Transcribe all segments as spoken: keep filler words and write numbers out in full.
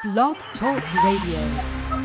Blog Talk Radio.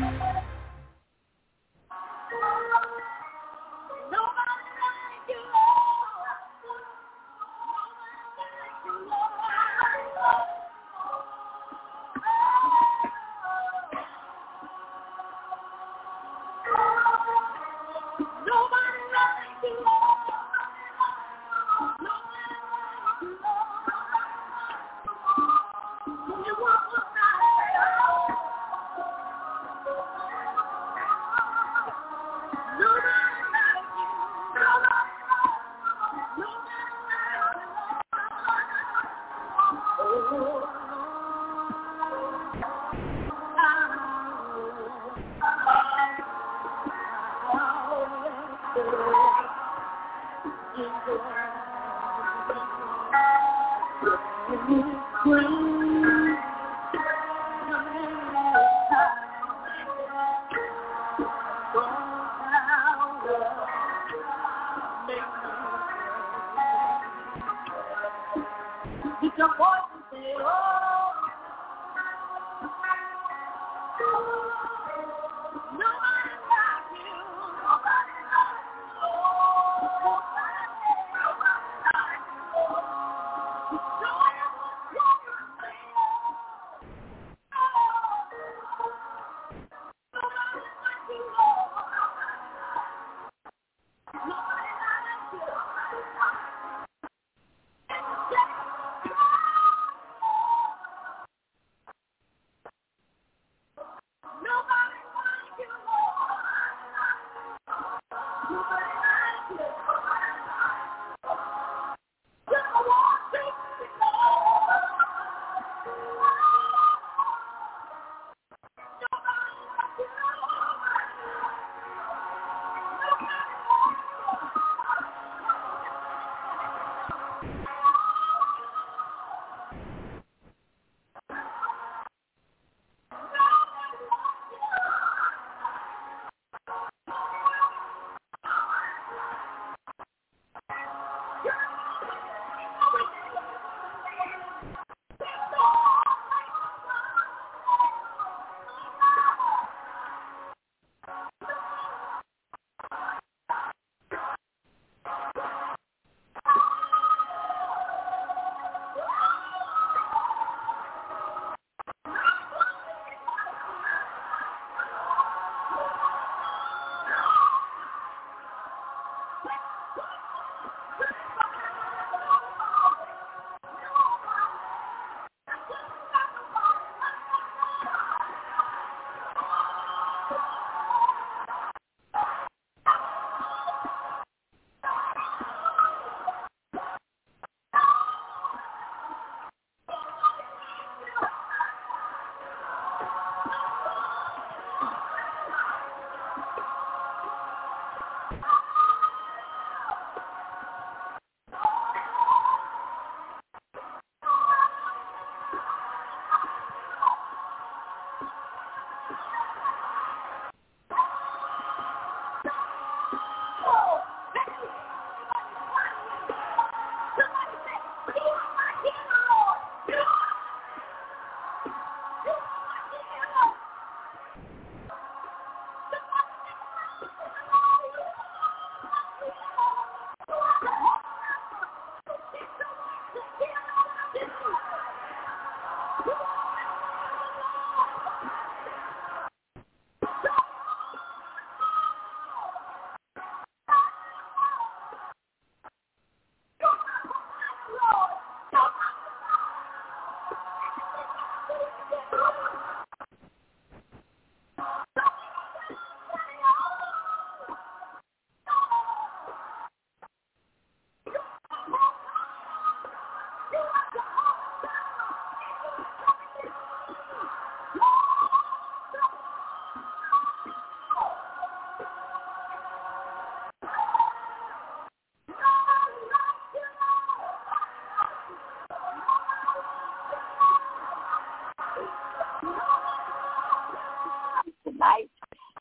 Tonight,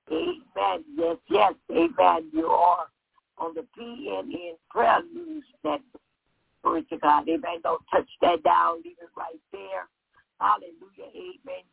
amen, yes, yes, amen, you are on the P N N Prayer News Network. Glory to God, amen. Don't touch that down, leave it right there. Hallelujah, amen. You're in the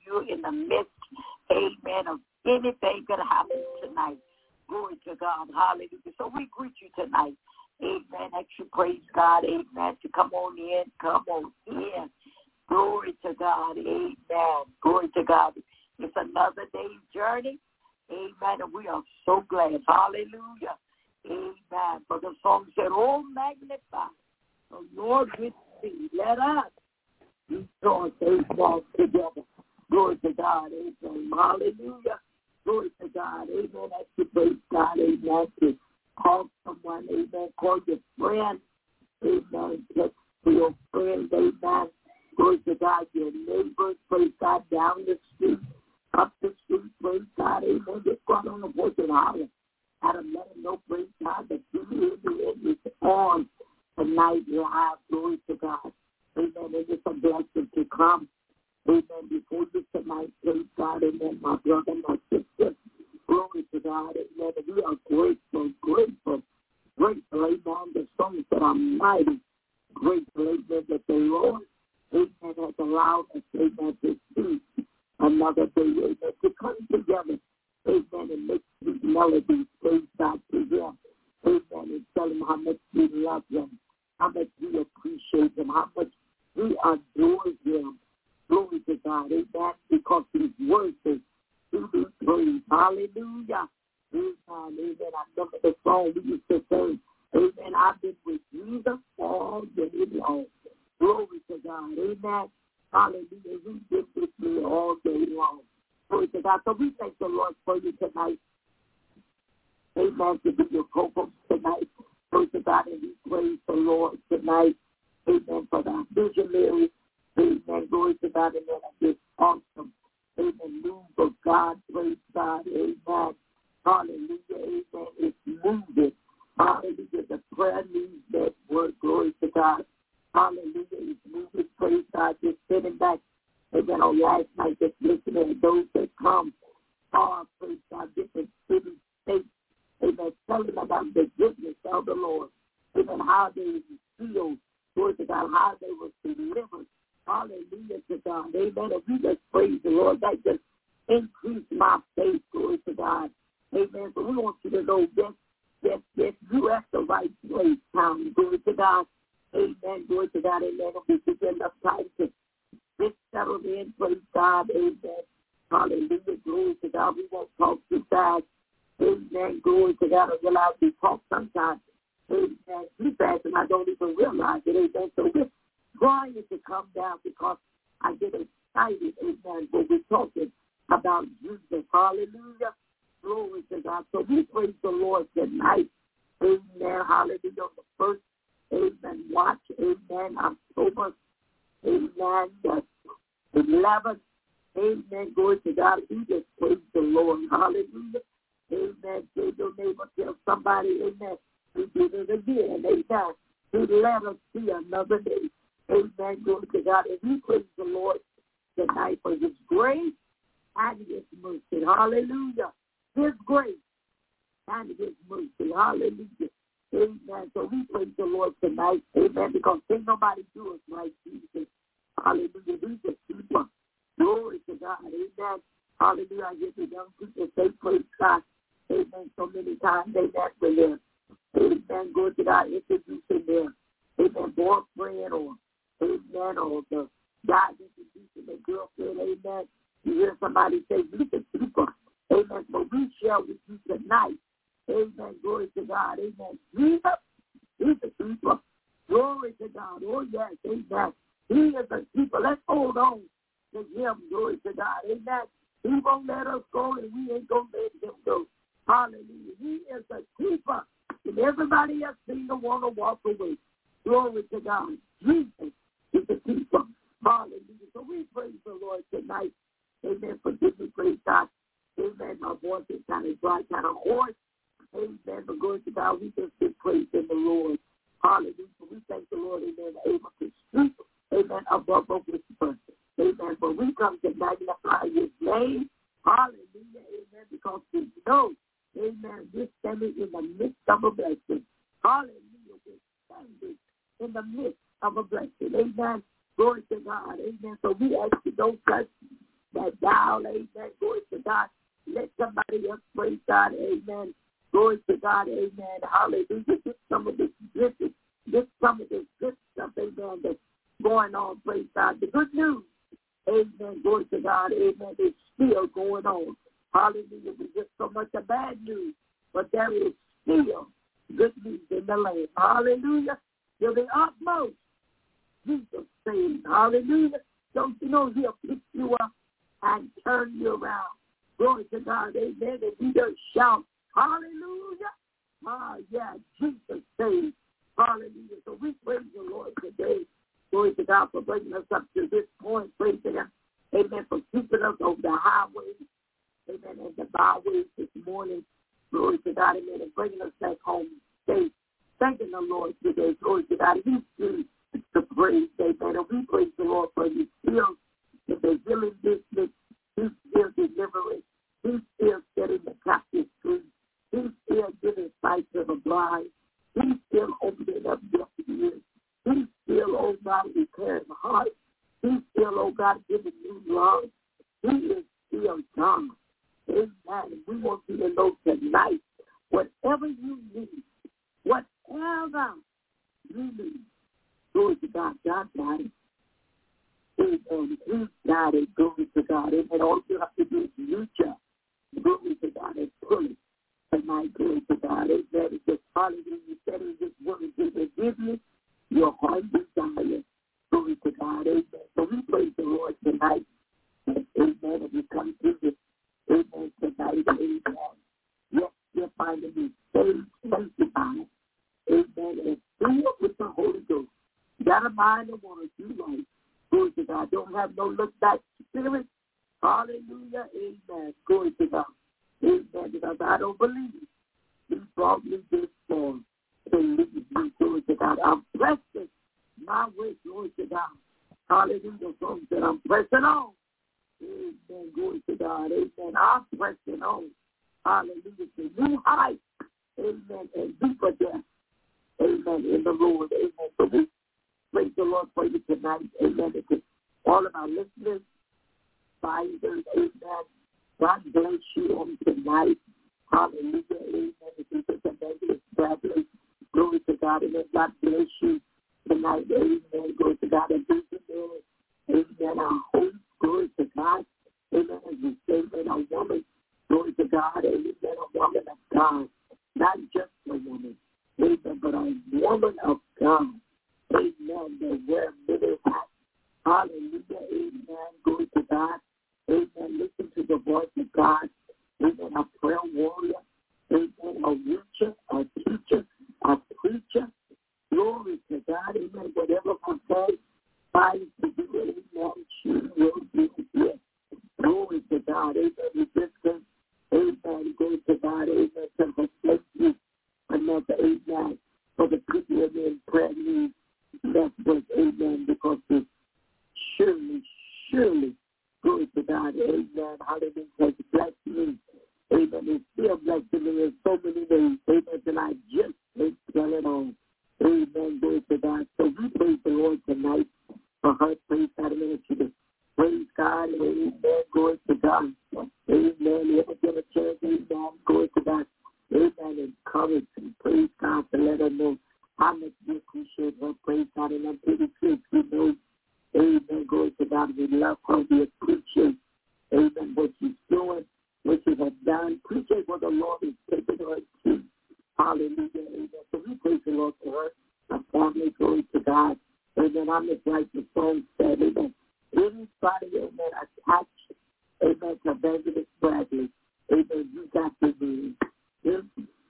the midst, amen, of anything that happens tonight. Glory to God. Hallelujah. So we greet you tonight. Amen. That you praise God. Amen. To come on in. Come on in. Glory to God. Amen. Glory to God. It's another day's journey. Amen. And we are so glad. Hallelujah. Amen. For the song said, oh, magnify the Lord with me. Let us rejoice and walk together. Glory to God. Amen. Hallelujah. Glory to God. Amen. That's the praise God. Amen. To call someone. Amen. Call your friend. Amen. Text to your friend. Amen. Glory to God. Your neighbors. Praise God. Down the street. Up the street. Praise God. Amen. Just go on the voice and holler. Adam, let them know, praise God, that you is on tonight live. Glory to God. Amen. It is a blessing to come. Amen. Before you tonight, praise God. Amen. My brother, my sister. Glory to God. Amen. We are grateful, grateful, grateful. Amen. The songs that are mighty, grateful. Amen. That the Lord, amen, has allowed us, amen, to see another day. Amen. To come together. Amen. And make these melodies, praise God, to Him. Amen. And tell Him how much we love Him, how much we appreciate Him, how much we adore Him. Glory to God. Amen. Because He's worthy to be praised. Hallelujah. Amen. Amen. I remember the song we used to sing. Amen. I've been with Jesus all day long. Glory to God. Amen. Hallelujah. He's been with me all day long. Glory to God. So we thank the Lord for you tonight. Amen. To be your co-host tonight. Glory to God. And we praise the Lord tonight. Amen. For the visionary. Amen. Glory to God. Amen. And this awesome. Amen. Move of God. Praise God. Amen. Hallelujah. Amen. It's moving. Hallelujah. The prayer needs that word. Glory to God. Hallelujah. It's moving. Praise God. Just sitting back. Amen. On last night, just listening to those that come. Oh, praise God. Different cities, states. Amen. Telling about the goodness of the Lord. Amen. How they feel. Glory to God. How they were delivered. Hallelujah to God. Amen. If we just praise the Lord, that just increase my faith. Glory to God. Amen. So we want you to know that, that, that you at the right place, Tommy. Glory to God. Amen. Glory to God. Amen. If we get enough time to get settled in, praise God. Amen. Hallelujah. Glory to God. We won't talk too fast. Amen. Glory to God. I realize we talk sometimes. Amen. Too fast, and I don't even realize it. Amen. So we're trying to come down because I get excited. Amen. When we're talking about Jesus. Hallelujah. Glory to God. So we praise the Lord tonight. Amen. Hallelujah. On the first, amen, watch. Amen. October. Amen. The eleventh. Amen. Glory to God. We just praise the Lord. Hallelujah. Amen. Say your neighbor, tell somebody, amen. We did it again. Amen. He let us see another day. Amen. Glory to God. And we praise the Lord tonight for His grace and His mercy. Hallelujah. His grace and His mercy. Hallelujah. Amen. So we praise the Lord tonight. Amen. Because ain't nobody do us like Jesus. Hallelujah. We just keep us. Glory to God. Amen. Hallelujah. I hear the young people say, praise God. Amen. So many times they ask for them. Amen. Glory to God. Introducing their, amen, boyfriend or, amen, or the guy introducing their girlfriend. Amen. You hear somebody say, you can keep us. Amen. So we share with you tonight. Amen. Glory to God. Amen. Jesus is a keeper. Glory to God. Oh, yes. Amen. He is a keeper. Let's hold on to Him. Glory to God. Amen. He won't let us go, and we ain't going to let Him go. Hallelujah. He is a keeper. And everybody else seems to want to walk away. Glory to God. Jesus is a keeper. Hallelujah. So we praise the Lord tonight. Amen. Forgive me, praise God. Amen. My voice is kind of dry, kind of hoarse. Amen. But glory to God, we just give praise in the Lord. Hallelujah. We thank the Lord, amen, able to speak, amen, above a whisper. Amen. But we come to magnify His name. Hallelujah. Amen. Because we know, amen, we're standing in the midst of a blessing. Hallelujah. We're standing in the midst of a blessing. Amen. Glory to God. Amen. So we ask you, don't touch that down, amen. Glory to God. Let somebody else praise God, amen. Glory to God, amen. Hallelujah. Get some of this, this, get some of this good stuff, amen, that's going on, praise God. The good news, amen. Glory to God, amen. It's still going on. Hallelujah. We get so much of bad news, but there is still good news in the land. Hallelujah. To the utmost, Jesus saves. Hallelujah. Don't you know he'll pick you up and turn you around? Glory to God. Amen. And we just shout, hallelujah. Ah, yeah, Jesus saves. Hallelujah. So we praise the Lord today. Glory to God for bringing us up to this point. Praise Him. Amen. For keeping us over the highways. Amen. And the byways this morning. Glory to God. Amen. And bringing us back home safe. Thanking the Lord today. Glory to God. He's due the praise. Amen. And we praise the Lord for His still in the healing business. He's still delivering. He's still setting the captives free. He's still giving sight to the blind. He's still opening up deaf ears. He's still, oh God, repairing hearts. He's still, oh God, giving new lungs. He is still God. Amen. We want you to know tonight, whatever you need, whatever you need, glory to God, God got it. Amen. He's got it. Glory to God. Amen. All you have to do is reach up. Glory to God and pull it. Tonight, glory to God. Amen. It's just hallelujah. You said in this word, He will give you your heart desire. Glory to God. Amen. So we praise the Lord tonight. Amen. And we come to this. Amen. Tonight. Amen. Yes, you're finding me saved, sanctified. Amen. And filled with the Holy Ghost. You got a mind that want to do right. Glory to God. Don't have no look back spirit. Hallelujah. Amen. Glory to God. Amen. Because I don't believe He brought me this far to leave me. Glory to God. I'm pressing my way. Glory to God. Hallelujah. So that I'm pressing on. Amen. Glory to God. Amen. I'm pressing on. Hallelujah. To new heights. Amen. And deeper depth. Amen. In the Lord. Amen. So we praise the Lord for you tonight. Amen. To all of our listeners, finders, amen. God bless you on tonight. Hallelujah. Amen. If you think of that, Bradley, glory to God. Amen. God bless you tonight. Amen. Glory to God. And this is amen. Our hope. Glory to God. Amen. As we say, amen. A woman. Glory to God. Amen. A woman of God. Not just a woman. Amen. But a woman of God. Amen. They wear many hats. Hallelujah. Amen. Glory to God. Amen. Listen to the voice of God. Amen. A prayer warrior. Amen. A reacher, a teacher, a preacher. Glory to God. Amen. Whatever my God finds to do, amen, she will do it. Glory to God. Amen. Resistance. Amen. Glory to God. Amen. To reflect you. Another amen. For the people of in prayer needs. That's what, amen, because it's surely, surely, glory to God, amen, hallelujah, has blessed me, amen, it's still blessing me in so many ways, amen, and I just can't tell it all, amen, glory to God. So we praise the Lord tonight for her, praise God, amen, to praise God, amen, glory to God, amen, ever get a chance, amen, glory to God, amen, encourage and praise God to let her know how much we appreciate her, praise God, and I'm pretty sure we know, amen, glory to God, we love her, we appreciate, amen, what she's doing, what she has done, appreciate what the Lord is taking her to, hallelujah, amen, so we praise the Lord for her, her family, glory to God, amen, I'm just like the song said, amen, anybody, amen, attached, amen, to Evangelist Bradley, amen, you got to be, amen,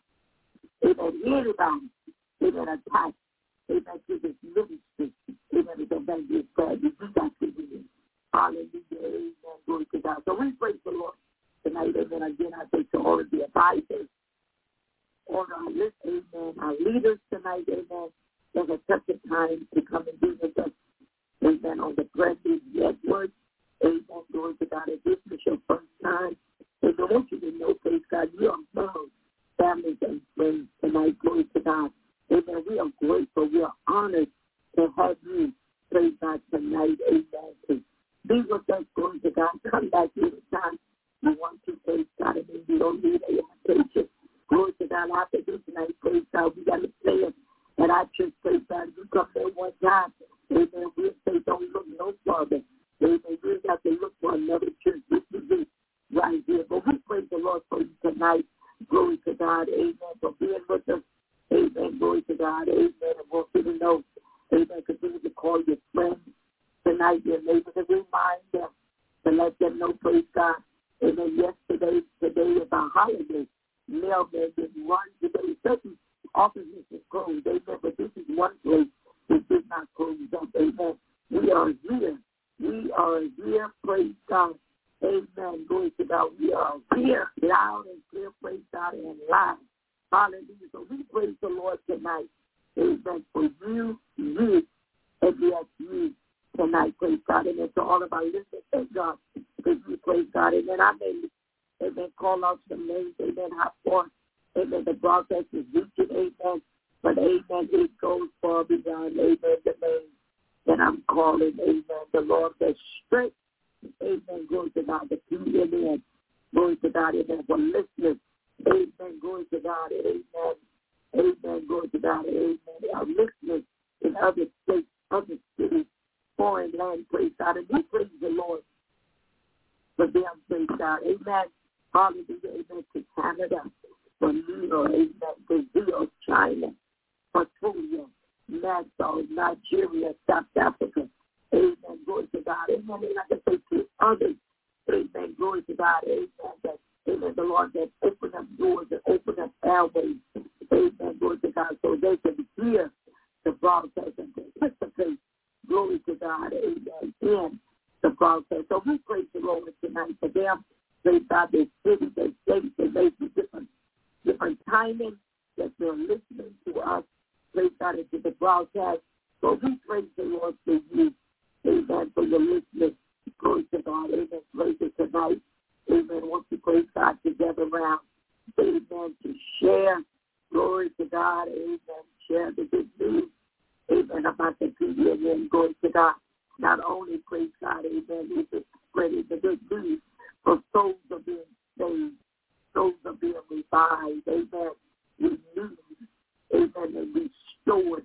anybody, amen, attached, amen, to this ministry, amen, to Evangelist Bradley, you got to be, hallelujah, amen, glory to God. So we praise the Lord tonight, amen, again, I say to all of the advisors, all of our listeners, amen, our leaders tonight, amen, that have took the time to come and be with us, amen, on the Bradley Network, amen, glory to God. If this is your first time, amen, I want you to know, praise God, you are loved, families and friends tonight, glory to God. Amen, we are grateful, we are honored to have you, praise God, tonight, amen, to be with us, glory to God. Come back anytime you want to, praise God, and then you don't need an invitation. Glory to God. After this night, praise God, we got to say it. And I just praise God, you come there one time, amen, we'll say don't look no further. Amen, we got to look for another church. This is it right here. But we praise the Lord for you tonight. Glory to God, amen, for being with us. Amen, glory to God, amen. I want you to know, amen, continue to call your friends tonight, your neighbors, and remind them to let them know, praise God. Amen, yesterday, today is a holiday. Mailman didn't run today. Certain offices is closed, amen, but this is one place that did not close up, amen. We are here. We are here, praise God. Amen, glory to God. We are here, loud and clear, praise God, and live. Hallelujah. So we praise the Lord tonight. Amen. For you, you, and yes, you tonight, praise God. And it's all about listening. Thank God. Because we praise God. Amen. I may, amen, call out some names. Amen. How far, amen, the broadcast is reaching. Amen. But, amen, it goes far beyond, amen, the name that I'm calling. Amen. The Lord that's strength. Amen. Glory to God. The few in. Glory to God. Amen. For listeners. Amen. Glory to God. Amen. Amen. Glory to God. Amen. Our listeners in other states, other cities, foreign land, praise God. And we praise the Lord for them, praise God. Amen. Hallelujah. Amen. To Canada, for New York, amen. Brazil, China, Australia, Nassau, Nigeria, South Africa. Amen. Glory to God. Amen. And like I say to others, amen. Glory to God. Amen. That Amen. The Lord that open up doors and open up airways. Amen. Glory to God. So they can hear the broadcast and participate. Glory to God. Amen. In the broadcast. So we praise the Lord tonight for them. Praise God. Their cities, their states, they may be different, different timing that they're listening to us. Praise God into the broadcast. So we praise the Lord for you. Amen. For your listeners. Glory to God. Amen. Praise it tonight. Amen. Once we praise God together around, amen, to share, glory to God, amen, share the good news, amen, about the P D N, glory to God. Not only praise God, amen, it's just spreading the good news, but souls are being saved, souls are being revived, amen, renewed, amen, and restored,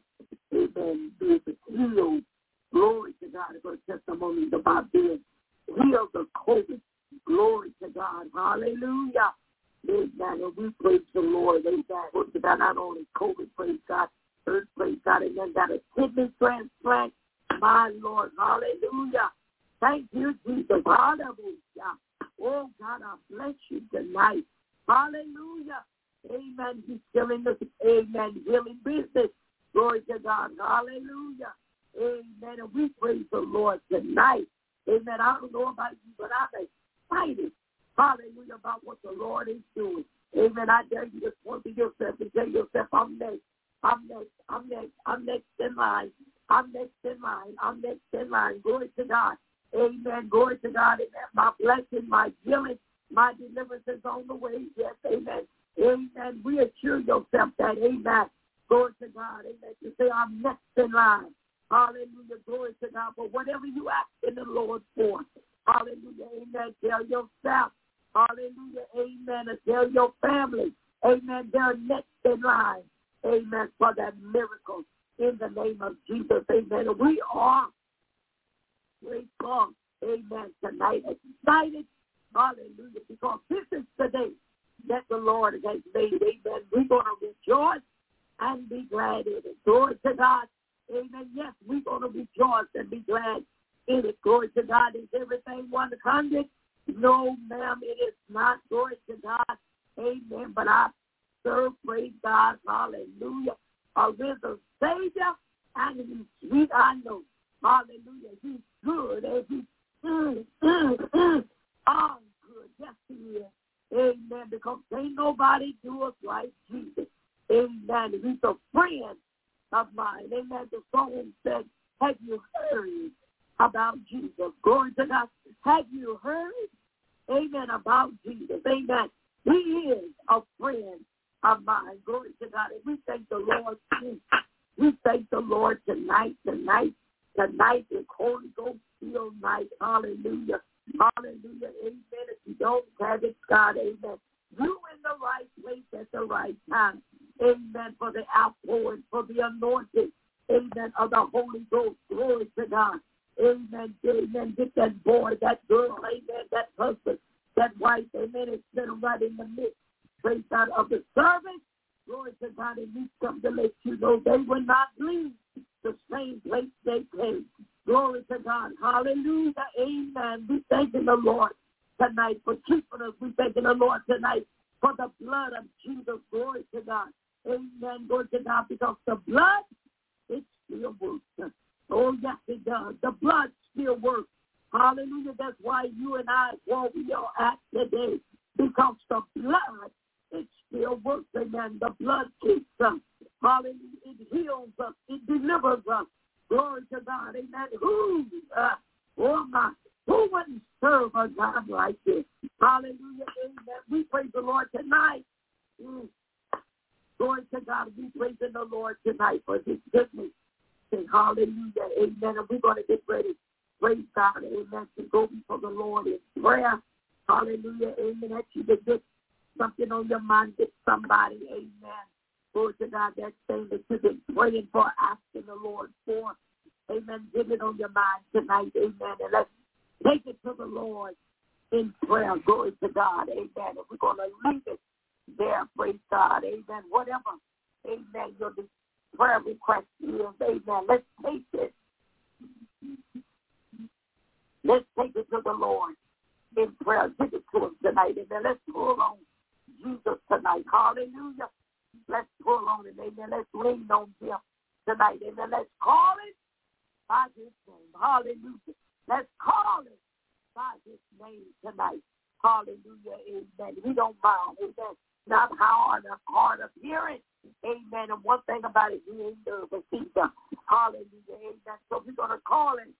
amen, being healed, glory to God. I've got testimonies about being healed of COVID. Glory to God. Hallelujah. Amen. And we praise the Lord. Amen. Glory to God. Not only COVID, praise God, earth, praise God, and then got a kidney transplant. My Lord. Hallelujah. Thank you, Jesus. Hallelujah. Oh, God, I bless you tonight. Hallelujah. Amen. He's still in the, amen, healing business. Glory to God. Hallelujah. Amen. And we praise the Lord tonight. Amen. I don't know about you, but I'm excited, hallelujah, about what the Lord is doing. Amen. I dare you to point to yourself and tell yourself, I'm next, I'm next, I'm next, I'm next in line, I'm next in line, I'm next in line. Glory to God. Amen. Glory to God. Amen. My blessing, my healing, my deliverance is on the way. Yes, amen. Amen. Reassure yourself that, amen. Glory to God. Amen. You say, I'm next in line. Hallelujah. Glory to God. But whatever you ask in the Lord for, hallelujah, amen, tell yourself, hallelujah, amen, and tell your family, amen, they're next in line, amen, for that miracle in the name of Jesus, amen. And we are grateful, amen, tonight, excited, hallelujah, because this is the day that the Lord has made, amen. We're going to rejoice and be glad in it. Glory to God, amen. Yes, we're going to rejoice and be glad in it. Glory to God. Is everything one hundred? No, ma'am, it is not. Glory to God. Amen. But I serve, praise God, hallelujah, a risen Savior, and he's sweet, I know. Hallelujah. He's good. And he's mm, mm, mm. Oh, good. Yes, he is. Amen. Because ain't nobody do us like Jesus. Amen. He's a friend of mine. Amen. The song said, have you heard about Jesus? Glory to God. Have you heard, amen, about Jesus? Amen. He is a friend of mine. Glory to God. And we thank the Lord. We thank the Lord tonight, tonight, tonight is Holy Ghost filled night. Hallelujah. Hallelujah. Amen. If you don't have it, God, amen. You in the right place at the right time. Amen. For the outpouring, for the anointing. Amen. Of the Holy Ghost. Glory to God. Amen. Amen. Get that boy, that girl, amen, that husband, that wife, amen. It's been right in the midst. Praise God of the service. Glory to God. And we come to let you know they will not leave the same place they came. Glory to God. Hallelujah. Amen. We thanking the Lord tonight for keeping us. We thanking the Lord tonight for the blood of Jesus. Glory to God. Amen. Glory to God. Because the blood, it still works. Oh, yes, it does. The blood still works. Hallelujah. That's why you and I, where we are at today, because the blood, it still works. Amen. The blood keeps us. Hallelujah. It heals us. It delivers us. Glory to God. Amen. Who, uh, oh my, who wouldn't serve a God like this? Hallelujah. Amen. We praise the Lord tonight. Mm. Glory to God. We praise the Lord tonight for his goodness. Say hallelujah. Amen. And we're going to get ready. Praise God. Amen. To go before the Lord in prayer. Hallelujah. Amen. That you to get something on your mind. Get somebody. Amen. Glory to God. That thing that you've been praying for, asking the Lord for. Amen. Get it on your mind tonight. Amen. And let's take it to the Lord in prayer. Glory to God. Amen. And we're going to leave it there. Praise God. Amen. Whatever. Amen. Your prayer request is. Amen. Let's take it. Let's take it to the Lord in prayer. Give it to him tonight. Amen. Let's pull on Jesus tonight. Hallelujah. Let's pull on him. Amen. Let's lean on him tonight. Amen. Let's call it by his name. Hallelujah. Let's call it by his name tonight. Hallelujah. Amen. We don't mind. Amen. Not hard, hard of hearing. Amen. And one thing about it, he ain't nervous either. Hallelujah. Amen. So we're going to call him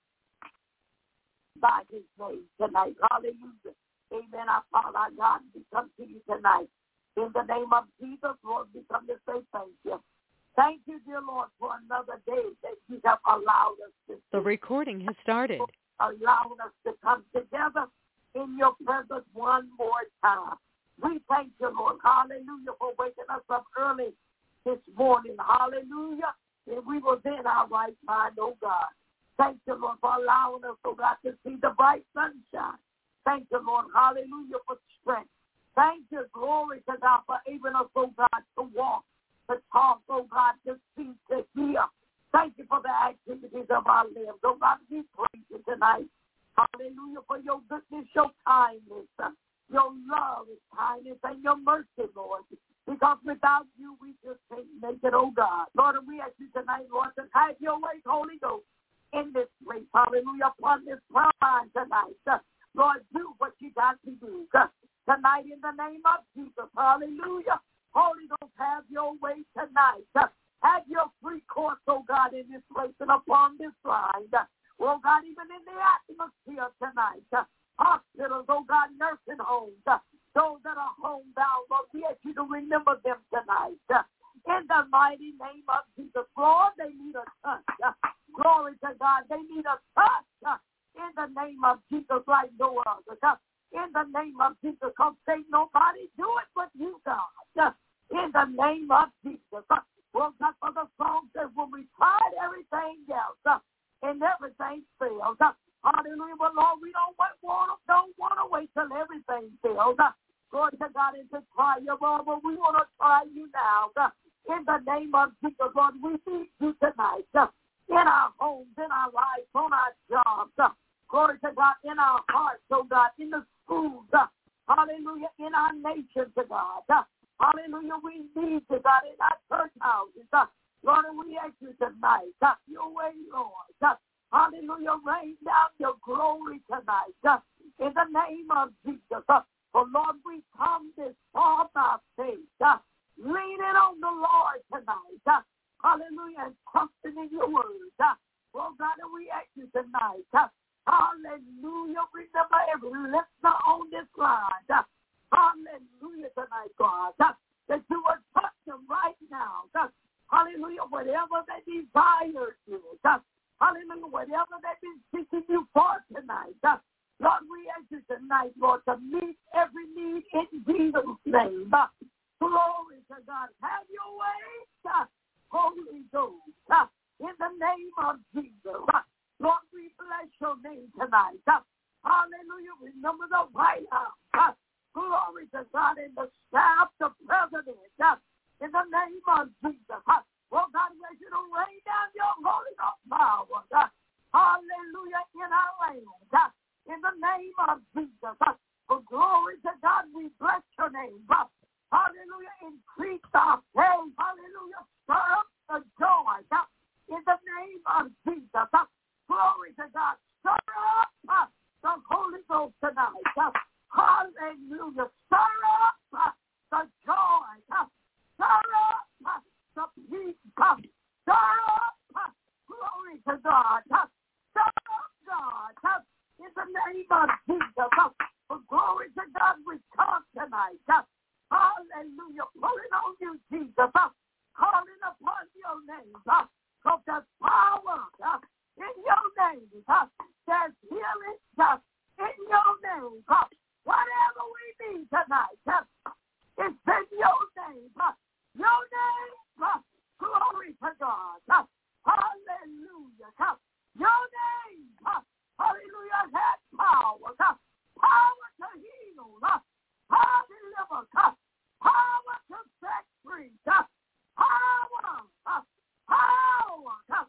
by his name tonight. Hallelujah. Amen. Our Father, our God, we come to you tonight. In the name of Jesus, Lord, we come to say thank you. Thank you, dear Lord, for another day that you have allowed us to see. The recording has started. Allowing us to come together in your presence one more time. We thank you, Lord. Hallelujah, for waking us up early this morning. Hallelujah. And we was in our right mind, oh God. Thank you, Lord, for allowing us, oh God, to see the bright sunshine. Thank you, Lord. Hallelujah, for strength. Thank you, glory to God, for enabling us, oh God, to walk, to talk, oh God, to see, to hear. Thank you for the activities of our limbs. Oh God, we praise you tonight. Hallelujah, for your goodness, your kindness, your love, and kindness, and your mercy, Lord. Because without you, we just can't make it, oh God. Lord, and we ask you tonight, Lord, to have your way, Holy Ghost, in this place. Hallelujah, upon this line tonight. Lord, do what you got to do. Tonight, in the name of Jesus, hallelujah. Holy Ghost, have your way tonight. Have your free course, oh God, in this place and upon this line. Oh God, even in the atmosphere tonight. Hospitals, oh God, nursing homes. Those that are homebound, Lord, we ask you to remember them tonight. In the mighty name of Jesus, Lord, they need a touch. Glory to God, they need a touch. In the name of Jesus, like no other. In the name of Jesus, because ain't nobody do it but you, God. In the name of Jesus. Well, God, for the song says, when we tried everything else and everything failed. Hallelujah. But Lord, we don't want, don't want to wait till everything fails. Glory to God, and to try you, Lord, but we want to try you now. In the name of Jesus, Lord, we need you tonight. In our homes, in our lives, on our jobs. Glory to God, in our hearts, oh God, in the schools. Hallelujah, in our nation, to God. Hallelujah, we need to God in our church houses. Lord, and we ask you tonight. Your way, Lord. Hallelujah, rain down your glory tonight. In the name of Jesus. For Lord, we come this far by faith. Leaning on the Lord tonight. Hallelujah, and trusting in your word. Oh God, and we ask you tonight. Hallelujah. Remember every listener on this line. Hallelujah tonight, God. That you will touch them right now. Hallelujah. Whatever they desire is. Hallelujah. Whatever they've been seeking you for tonight. Lord, we ask you tonight, Lord, to meet every need in Jesus' name. Uh, glory to God. Have your way, uh, Holy Ghost, uh, in the name of Jesus. Uh, Lord, we bless your name tonight. Uh, hallelujah. Remember the White House. Uh, glory to God, in the staff, the president, uh, in the name of Jesus. Uh, oh, God, we ask you to rain down your Holy Ghost power. Uh, hallelujah, in our land. Uh, in the name of Jesus. Uh, for glory to God, we bless your name. Uh, hallelujah, increase our faith. Hallelujah, stir up the joy. Uh, in the name of Jesus. Uh, glory to God, stir up uh, the Holy Ghost tonight. Uh, hallelujah, stir up uh, the joy. Uh, stir up uh, the peace. Uh, stir up uh, glory to God. Uh, stir up God. Uh, in the name of Jesus. Uh, for glory to God, we come tonight. Uh, hallelujah. Pulling on you, Jesus. Uh, calling upon your name. Uh, so there's power uh, in your name. Uh, there's healing uh, in your name. Uh, whatever we need tonight, uh, it's in your name. Uh, your name. Uh, glory to God. Uh, hallelujah. Uh, your name. Uh, hallelujah. Has power. Uh, power to heal. Uh, power to deliver. Uh, power to set free. Uh, power. Uh, power. Uh,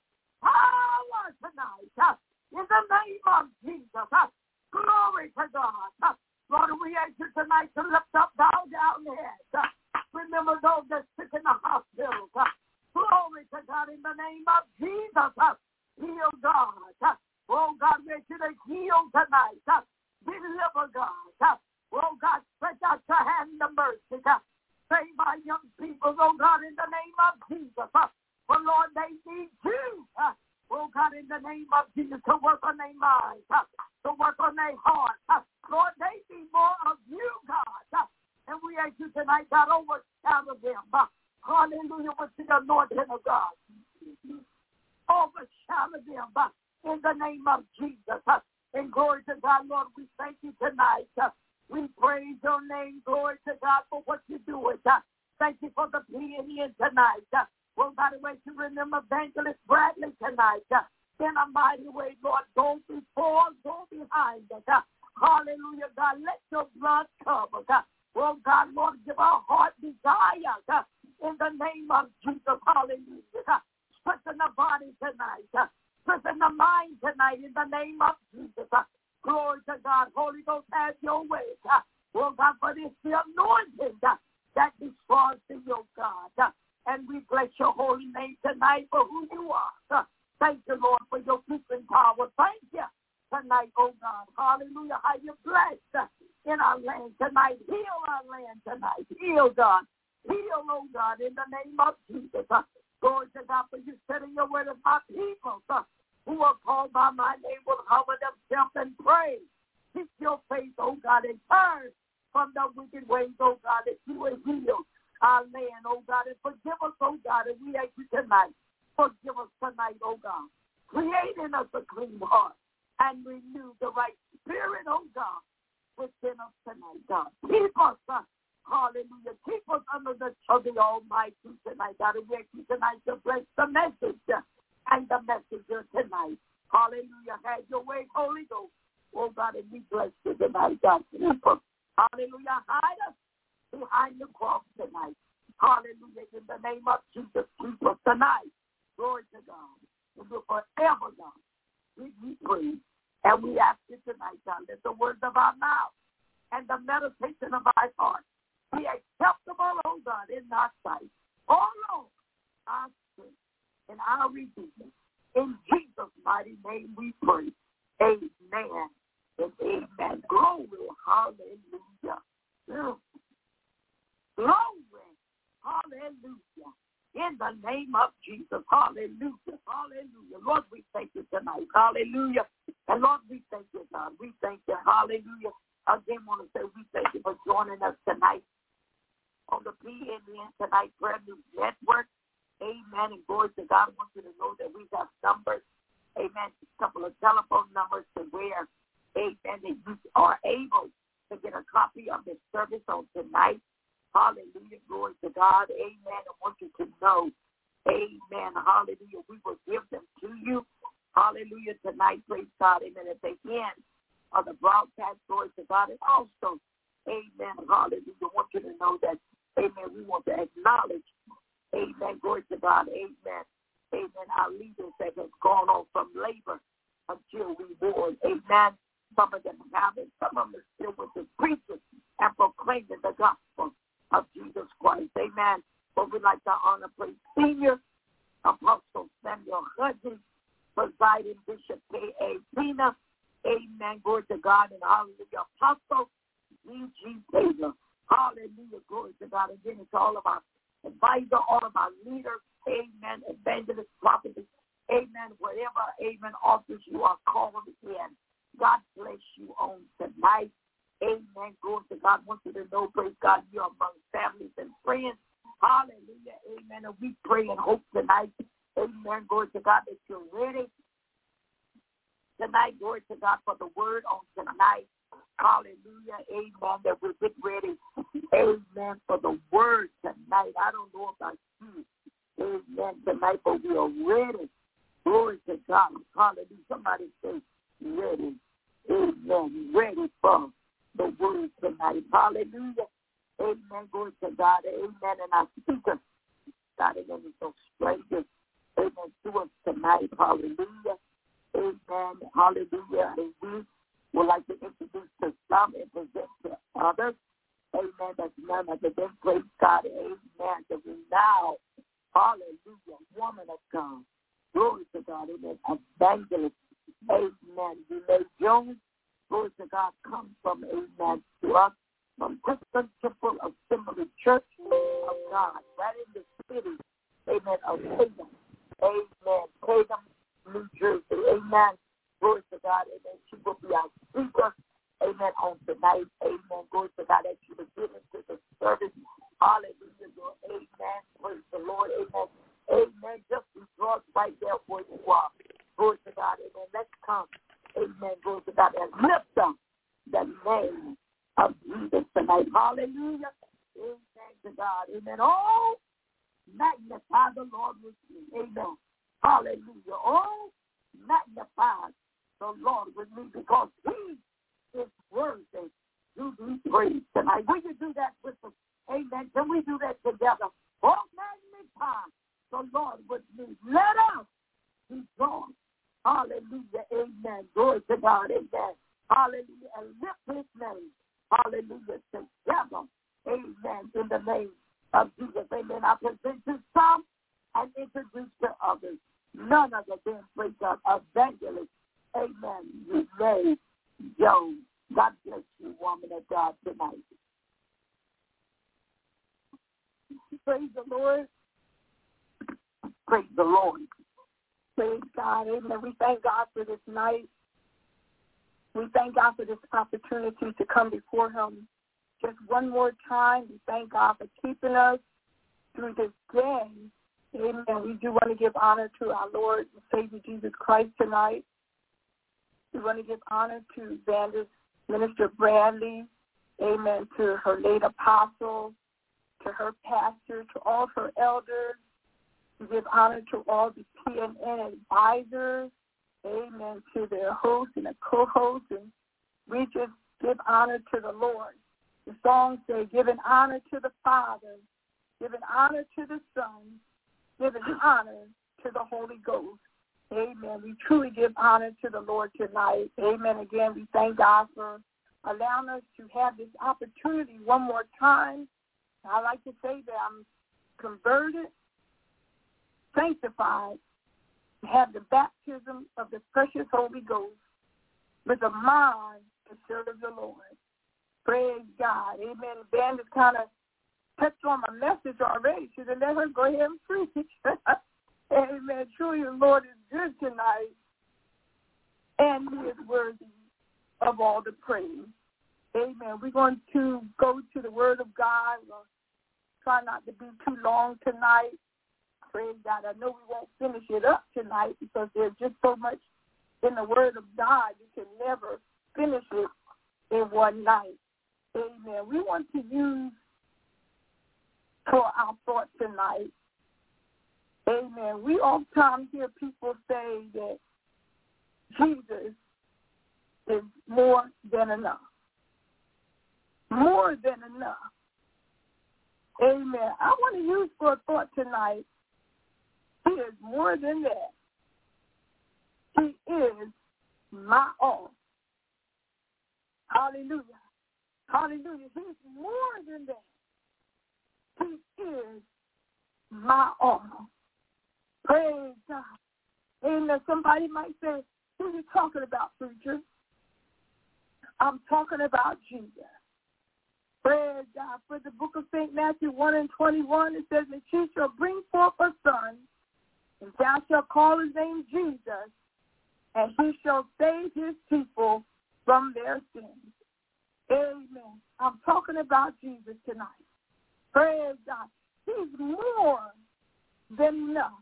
power tonight. Uh, in the name of Jesus. Uh, glory to God. Uh, Lord, we ask you tonight to lift up, bow down heads. Uh, remember those that sick in the hospitals. Uh, glory to God in the name of Jesus. Uh, heal God. Uh, oh, God, we ask you to heal tonight. Uh, deliver God. Uh, oh, God, stretch out your hand of mercy. Uh, save our young people, oh, God, in the name of Jesus. Uh, for, Lord, they need you. Uh, oh, God, in the name of Jesus, to work on their minds, uh, to work on their hearts. Uh, Lord, they need more of you, God. Uh, and we ask you tonight, God, overshadow them. Uh, hallelujah, with the anointing of God. Overshadow them uh, in the name of Jesus. Uh, and glory to God, Lord, we thank you tonight. Uh, we praise your name, glory to God, for what you're doing. Uh, thank you for the being in tonight. Uh, well, God, we to remember Evangelist Bradley tonight. Uh, in a mighty way, Lord, go before, go behind us. Uh, hallelujah, God, let your blood cover. Uh, well, God, Lord, give our heart desires uh, in the name of Jesus. Hallelujah. Uh, strengthen the body tonight. Uh, strengthen the mind tonight in the name of Jesus. Uh, glory to God. Holy Ghost, have your way. Uh, well, God, for this the anointing uh, that destroys the yoke, God. Uh, and we bless your holy name tonight for who you are. Uh, thank you, Lord, for your keeping power. Thank you tonight, oh God. Hallelujah. How you blessed uh, in our land tonight. Heal our land tonight. Heal, God. Heal, oh God, in the name of Jesus. Uh, glory to God, for you said in your word of my people uh, who are called by my name will humble themselves and pray. Seek your face, oh God, and turn from the wicked ways, oh God, that you will heal our land, oh God, and forgive us, oh God, and we ask you tonight. Forgive us tonight, oh God. Create in us a clean heart and renew the right spirit, oh God, within us tonight, God. Keep us, uh, hallelujah, keep us under the of the Almighty tonight, God. And we ask you tonight to bless the message uh, and the messenger tonight. Hallelujah. Have your way, Holy Ghost. Oh God, and we bless you tonight, God. Keep us. Hallelujah. Hide us behind the cross tonight. Hallelujah. In the name of Jesus, keep us tonight. Glory to God. And we're forever, God. We, we pray. And we ask you tonight, God, that the words of our mouth and the meditation of our heart be acceptable, oh God, in thy sight. Oh Lord, our strength and our redeemer. In Jesus' mighty name we pray. Amen and amen. Glory. Hallelujah. Glory. Hallelujah. In the name of Jesus. Hallelujah. Hallelujah. Lord, we thank you tonight. Hallelujah. And Lord, we thank you, God. We thank you. Hallelujah. Again, want to say we thank you for joining us tonight on the P N N Tonight Prayer News Network. Amen. And glory to God. I want you to know that we have numbers. Amen. A couple of telephone numbers to where, amen, that you are able to get a copy of the service on tonight. Hallelujah. Glory to God. Amen. I want you to know, amen, hallelujah, we will give them to you. Hallelujah. Tonight, praise God. Amen. At the end of the broadcast, glory to God. And also, amen, hallelujah, I want you to know that, amen, we want to acknowledge, amen, glory to God, amen, amen, our leaders that have gone on from labor until reward, amen. Some of them have it, some of them are still with the preachers and proclaiming the gospel of Jesus Christ, amen. But we'd like to honor, praise, Senior Apostle Samuel Hudgens, presiding Bishop K A. Pena, amen, glory to God, and hallelujah, Apostle G G. Taylor, hallelujah, glory to God. Again, it's all of our advisor, all of our leaders, amen, evangelists, prophets, amen, whatever, amen, office you are called in. God bless you on tonight. Amen. Glory to God. I want you to know, praise God, you're among families and friends. Hallelujah. Amen. And we pray and hope tonight, amen, glory to God, that you're ready tonight. Glory to God for the word on tonight. Hallelujah. Amen. That we're getting ready. Amen. For the word tonight. I don't know about you. Amen. Tonight, but we are ready. Glory to God. Hallelujah. Somebody say ready. Amen. Ready for the word tonight. Hallelujah. Amen. Glory to God. Amen. And our speaker, God, amen, is no stranger. Amen. To us tonight. Hallelujah. Amen. Hallelujah. And we would like to introduce to some and present to others. Amen. That's none other than, praise God. Amen. The renowned, hallelujah, woman of God. Glory to God. Amen. Evangelist. Amen. Renee Jones. Glory to God. Comes from, amen, to us from Christian Temple Assembly Church of God, right in the city, amen, of Pagham. Amen. Pagham, New Jersey. Amen. Glory to God. Amen. She will be our speaker. Amen. On tonight. Amen. Glory to God. As you begin into the service. Hallelujah. Lord. Amen. Praise the Lord. Amen. Amen. Just rejoice right there where you are. Glory to God. Amen. Let's come. Amen. Glory to God. And lift up the name of Jesus tonight. Hallelujah. Amen to God. Amen. Oh, magnify the Lord with me. Amen. Hallelujah. Oh, magnify the Lord with me because he is worthy to be praised tonight. Will you do that with us? Amen. Can we do that together? Oh, magnify the Lord with me. Let us be joined. Hallelujah. Amen. Glory to God. Amen. Hallelujah. And lift his name. Hallelujah. Together. Amen. In the name of Jesus. Amen. I present to some and introduce to others. None other than, praise God, evangelist. Amen. Renee Jones. God bless you, woman of God, tonight. Praise the Lord. Praise the Lord. Praise God. Amen. We thank God for this night. We thank God for this opportunity to come before him just one more time. We thank God for keeping us through this day. Amen. We do want to give honor to our Lord and Savior Jesus Christ tonight. We want to give honor to Evangelist Minister Bradley. Amen. To her late apostle, to her pastor, to all her elders. We give honor to all the P N N advisors. Amen. To their hosts and the co-hosts. And we just give honor to the Lord. The song says, giving honor to the Father, giving honor to the Son, giving honor to the Holy Ghost. Amen. We truly give honor to the Lord tonight. Amen. Again, we thank God for allowing us to have this opportunity one more time. I like to say that I'm converted, sanctified, have the baptism of the precious Holy Ghost with a mind to serve the Lord. Praise God. Amen. The band has kind of touched on my message already. Should have let her go ahead and preach. Amen. Truly, the Lord is good tonight, and he is worthy of all the praise. Amen. We're going to go to the Word of God. We'll try not to be too long tonight. Praise God. I know we won't finish it up tonight because there's just so much in the Word of God. You can never finish it in one night. Amen. We want to use for our thought tonight. Amen. We oftentimes hear people say that Jesus is more than enough. More than enough. Amen. I want to use for a thought tonight, he is more than that. He is my all. Hallelujah. Hallelujah. He's more than that. He is my all. Praise God. Amen. Somebody might say, who are you talking about, preacher? I'm talking about Jesus. Praise God. For the book of Saint Matthew one and twenty-one, it says, and she shall bring forth a son, and thou shalt call his name Jesus, and he shall save his people from their sins. Amen. I'm talking about Jesus tonight. Praise God. He's more than enough.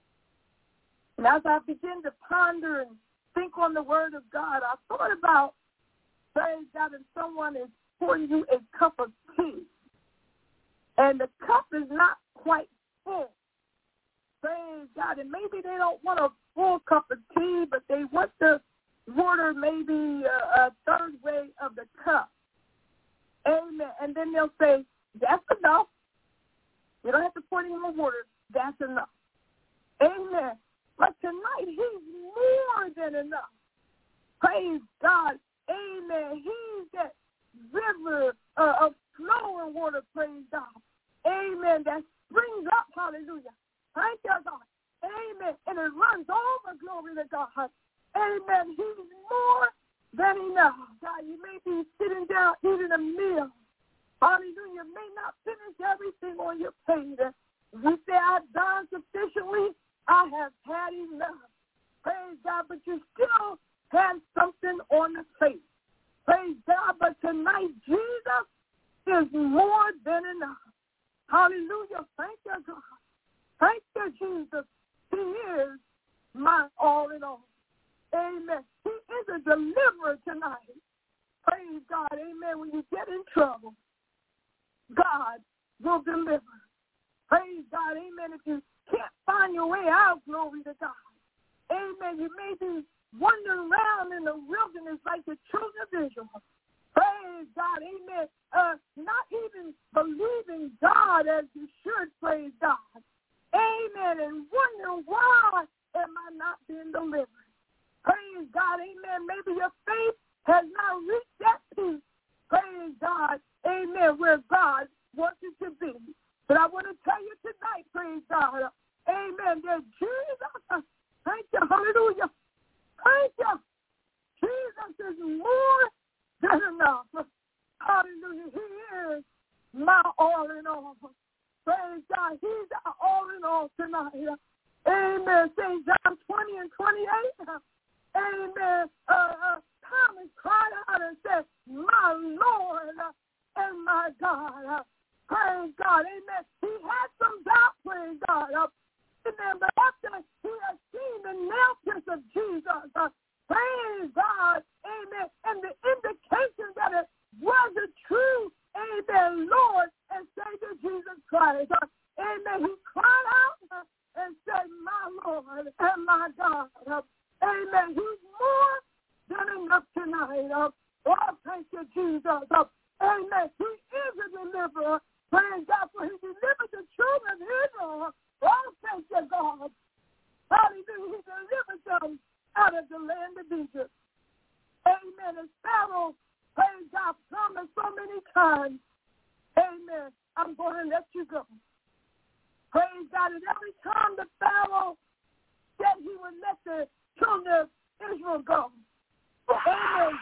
And as I begin to ponder and think on the word of God, I thought about, praise God, if someone is pouring you a cup of tea, and the cup is not quite full. Praise God. And maybe they don't want a full cup of tea, but they want the water maybe a, a third way of the cup. Amen. And then they'll say, that's enough. You don't have to pour any more water. That's enough. Amen. But tonight, he's more than enough. Praise God. Amen. He's that river uh, of flowing water, praise God. Amen. That springs up, hallelujah. Thank you, God. Amen. And it runs over, glory to God. Amen. He's more than enough. God, you may be sitting down eating a meal. Hallelujah. You may not finish everything on your plate. You say, I've done sufficiently. I have had enough. Praise God. But you still have something on the plate. Praise God. But tonight, Jesus is more than enough. Hallelujah. Thank you, God. Thank you, Jesus. He is my all in all. Amen. He is a deliverer tonight. Praise God. Amen. When you get in trouble, God will deliver. Praise God. Amen. If you can't find your way out, glory to God. Amen. You may be wandering around in the wilderness like the children of Israel. Praise God. Amen. Uh, not even believing God as you should. Praise God. Amen. And wondering, why am I not being delivered? Praise God. Amen. Maybe your faith has not reached that peace. Praise God. Amen. Where God wants it to be. But I want to tell you tonight, praise God. Amen. That Jesus, thank you. Hallelujah. Thank you. Jesus is more than enough. Hallelujah. He is my all in all. Praise God. He's our all in all tonight. Amen. Saint John twenty and twenty-eight. Amen. Uh, uh, Thomas cried out and said, my Lord and my God. Praise God. Amen. He had some doubt, praise God. Amen. But after he had seen the nail prints of Jesus, uh, praise God. Amen. And the indication that it was a true, amen, Lord and Savior Jesus Christ. Uh, amen. He cried out uh, and said, my Lord and my God. Uh, amen. He's more than enough tonight. Uh, oh, thank you, Jesus. Uh, amen. He is a deliverer. Praise God, for he delivered the children of Israel. Oh, thank you, God. Hallelujah. He delivered them out of the land of Egypt. Amen. And Pharaoh, praise God, promised so many times, amen, I'm going to let you go. Praise God. And every time the Pharaoh said he would let the children of Israel go, amen,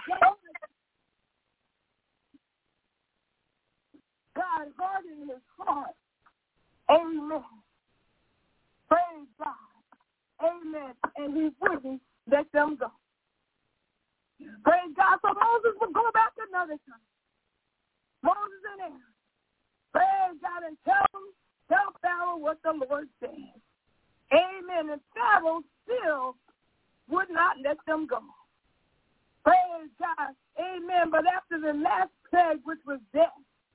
God hardened his heart. Amen. Praise God. Amen. And he wouldn't let them go. Praise God. So Moses would go back another time. Moses and Aaron. Praise God and tell them, tell Pharaoh what the Lord said. Amen. And Pharaoh still would not let them go. Praise God. Amen. But after the last plague, which was death,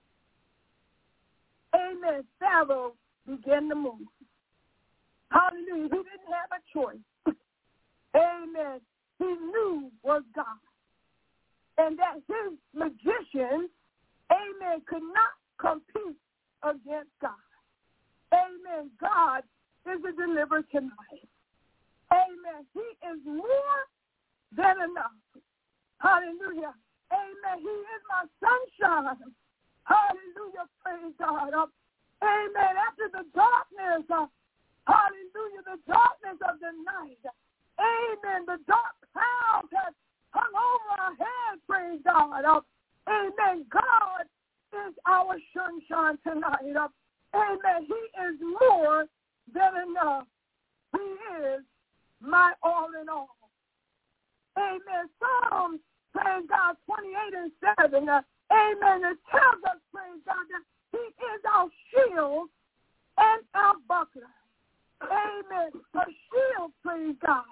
amen, Pharaoh began to move. Hallelujah. He didn't have a choice. Amen. He knew was God. And that his magicians, amen, could not compete against God. Amen. God is a deliverer tonight. Amen. He is more than enough. Hallelujah. Amen. He is my sunshine. Hallelujah. Praise God. Uh, amen. After the darkness, uh, hallelujah, the darkness of the night. Amen. The dark cloud has hung over our heads. Praise God. Uh, amen. God is our sunshine tonight. Uh, amen. He is more than enough. He is my all in all. Amen. Psalms, praise God, twenty-eight and seven. Uh, amen. It tells us, praise God, that he is our shield and our buckler. Amen. A shield, praise God.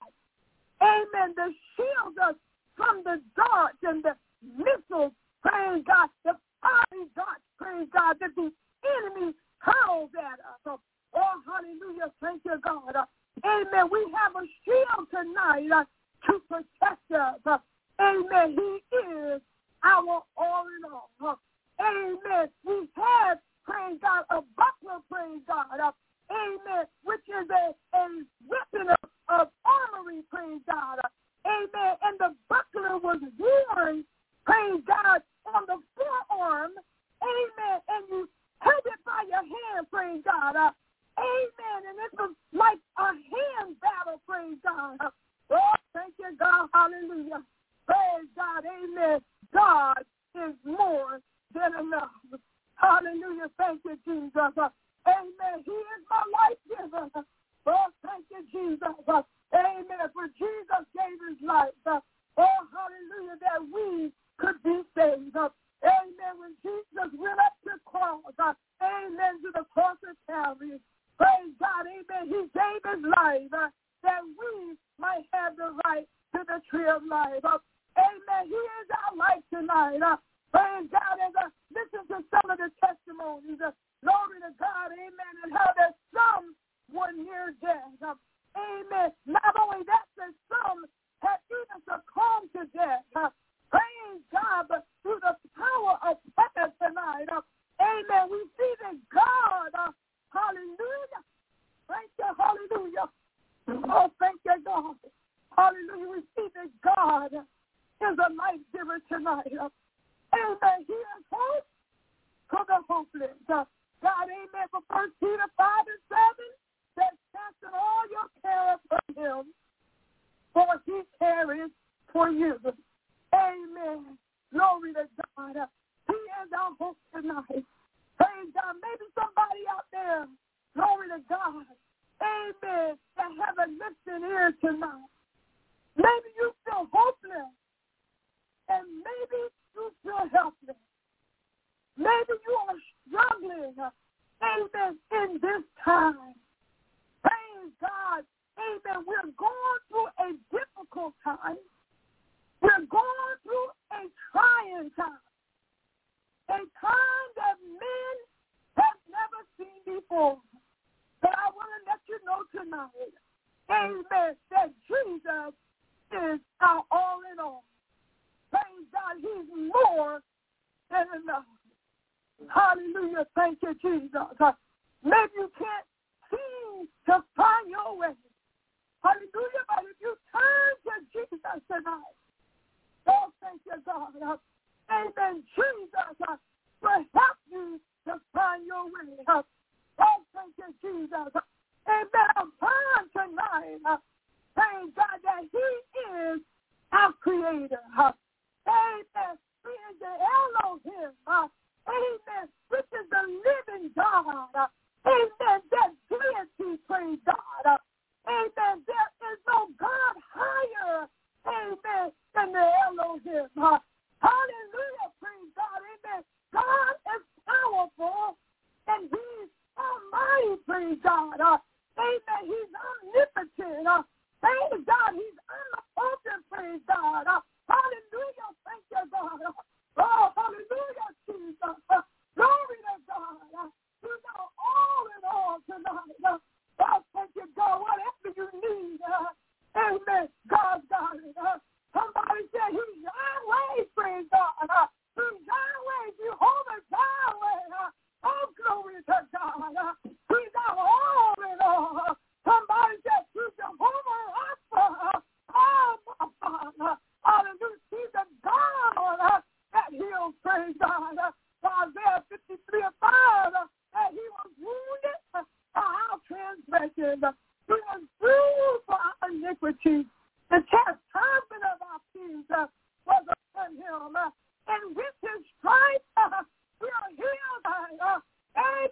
Amen. The shield us from the darts and the missiles, praise God, the fiery darts, praise God, that the enemy hurls at us. Oh, hallelujah. Thank you, God. Uh, amen. We have a shield tonight uh, to protect us. Uh, amen. He is our all in all. Uh, amen. We have, praise God, a buckler, praise God. Uh, amen. Which is a, a weapon of, of armory, praise God. Uh, amen. And the buckler was worn, praise God, on the forearm. Amen. And you held it by your hand, praise God. Uh, amen. And it was like a hand battle, praise God. Uh, oh, thank you, God. Hallelujah. Praise God. Amen. God is more than enough. Hallelujah. Thank you, Jesus. Uh, amen. He is my life giver. Oh, thank you, Jesus. Uh, amen. For Jesus gave his life. Uh, oh, hallelujah, that we could be saved. Uh, amen. When Jesus went up to the cross, uh, amen, to the cross of Calvary, praise God, amen, he gave his life uh, that we might have the right to the tree of life. Uh, amen. He is our life tonight. Uh, praise God, as I listen to some of the testimonies, uh, glory to God, amen, and how there's some were near death. Uh, amen. Not only that, that some had even succumbed to death. Uh, praise God, but through the power of prayer tonight, uh, amen, we see that God, uh, hallelujah, thank you, hallelujah, oh, thank you, God, hallelujah, we see that God is a life giver tonight, uh, amen, he is hope for the hopeless, uh, God, amen, for First Peter five and seven, that casting all your care upon him, for he cares for you. Amen. Glory to God. He is our hope tonight. Praise God. Maybe somebody out there, glory to God, amen, that have a listening ear tonight. Maybe you feel hopeless, and maybe you feel helpless. Maybe you are struggling, amen, in this time. Praise God. Amen. We're going through a difficult time. We're going through a trying time. A time that men have never seen before. But I want to let you know tonight, amen, that Jesus is our all in all. Praise God. He's more than enough. Hallelujah. Thank you, Jesus. Maybe you can't seem to find your way. Hallelujah. But if you turn to Jesus tonight, oh, thank you, God. Amen. Jesus uh, will help you to find your way. Uh, oh, thank you, Jesus. Amen. I'm praying tonight, uh, thank God, that he is our creator. Uh, amen. He is the Elohim. Uh, amen. Which is the living God. Uh, amen. That deity, praise God. Uh, amen. There is no God higher, amen, than the Elohim. Uh, hallelujah, praise God, amen. God is powerful, and he's almighty, praise God. Uh, amen, he's omnipotent. Uh, praise God, he's omnipotent, praise God. Uh, hallelujah.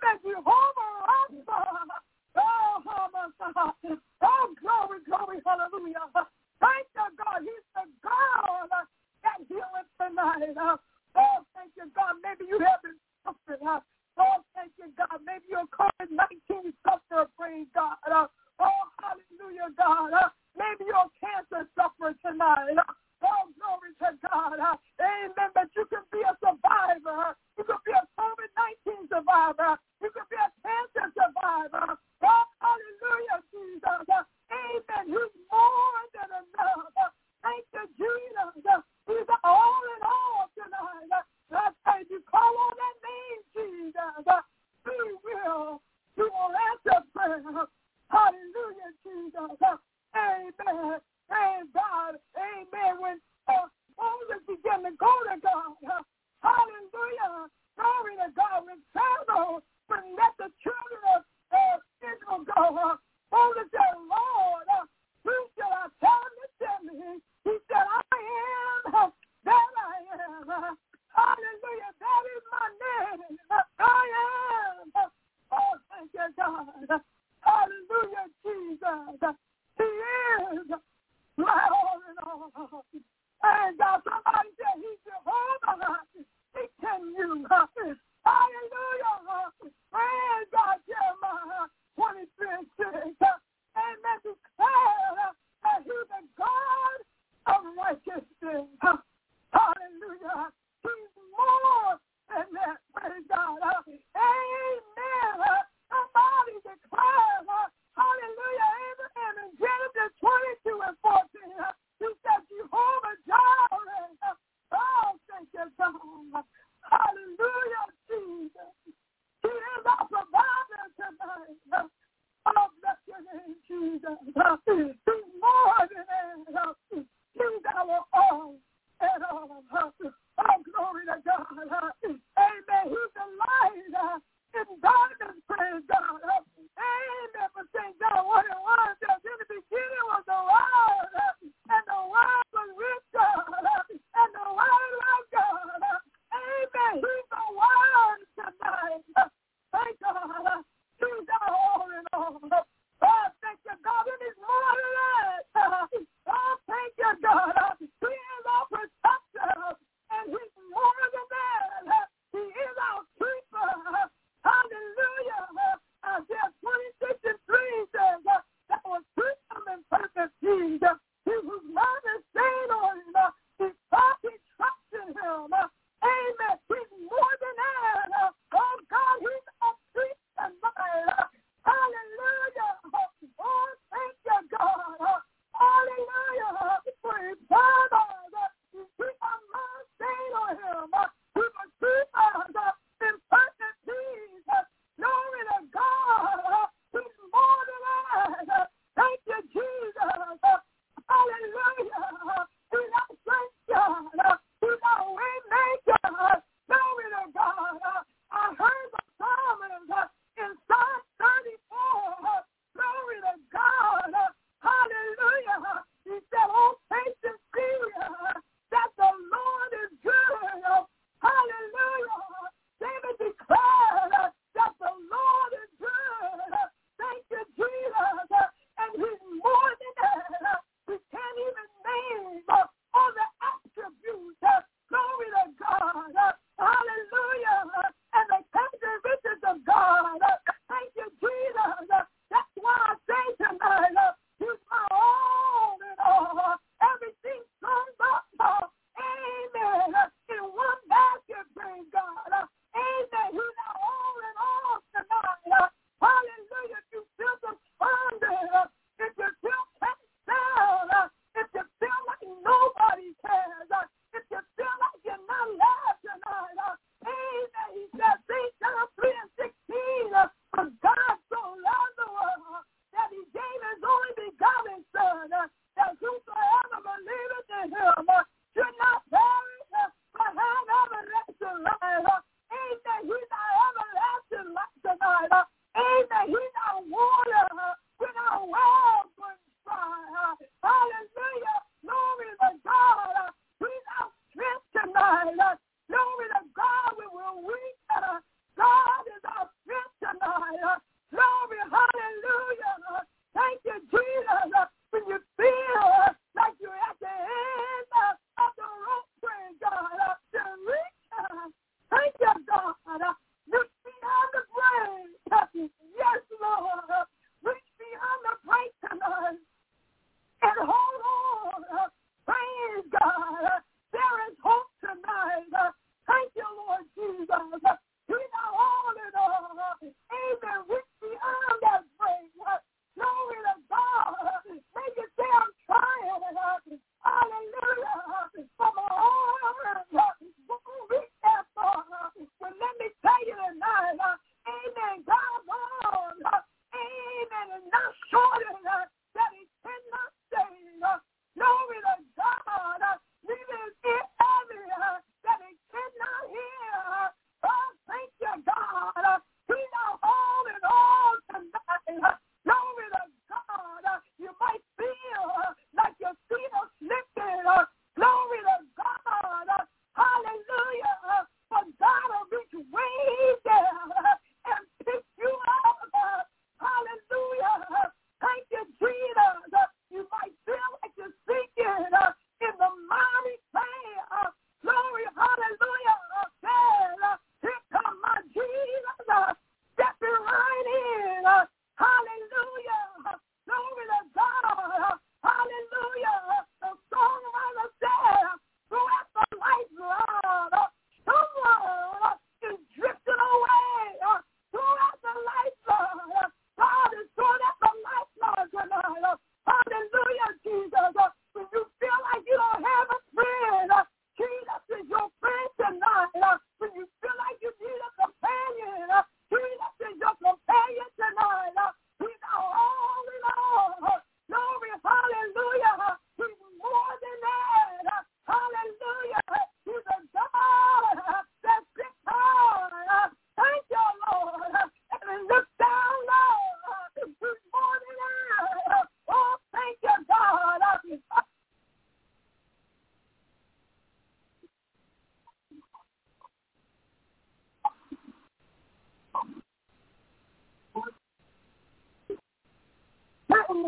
said Jehovah Rapha. Oh, my God. Oh, glory, glory, hallelujah. Thank you, God. He's the God that healeth tonight. Oh, thank you, God. Maybe you have been suffering. Oh, thank you, God. Maybe you're COVID nineteen sufferer, praise God. Oh, hallelujah, God. Maybe you're a cancer sufferer tonight. Oh, glory to God. Amen. But you can be a survivor. You can be a COVID nineteen survivor. You can be a cancer survivor. Oh, hallelujah, Jesus. Amen. He's more than enough. Thank you, Jesus. He's all in all tonight. I say, you call on that name, Jesus. He will. He will answer prayer. Hallelujah, Jesus. Amen. Praise God. Amen. When uh, Moses began to go to God. Uh, hallelujah. Glory to God. When Pharaoh would let the children of uh, Israel go, uh, Moses said, Lord, uh, who shall I tell him to tell me? He said, I am uh, that I am. Uh, hallelujah. That is my name. Uh, I am. Uh, oh, thank you, God. Hallelujah, Jesus. He is my all in all. And God, somebody said he's Jehovah. He can you. Hallelujah. Praise God, Jeremiah twenty-three and six. Amen. Declare that he's the God of righteousness. Hallelujah. He's more than that. Praise God. Amen. Somebody declare, hallelujah, Abraham in Genesis twenty-two and fourteen. He said, Jehovah Jireh. Oh, thank you, God. Hallelujah, Jesus. He is our provider tonight. Oh, bless your name, Jesus. He's more than enough. He's our all and all. Oh, glory to God. Amen. He's the light in darkness, praise God. Amen. For Saint John one and one says, in the beginning was the Word, and the Word was with God, and the Word was God. Amen. He's the Word tonight. Thank God. He's our all in all. Oh, thank you, God. And he's more than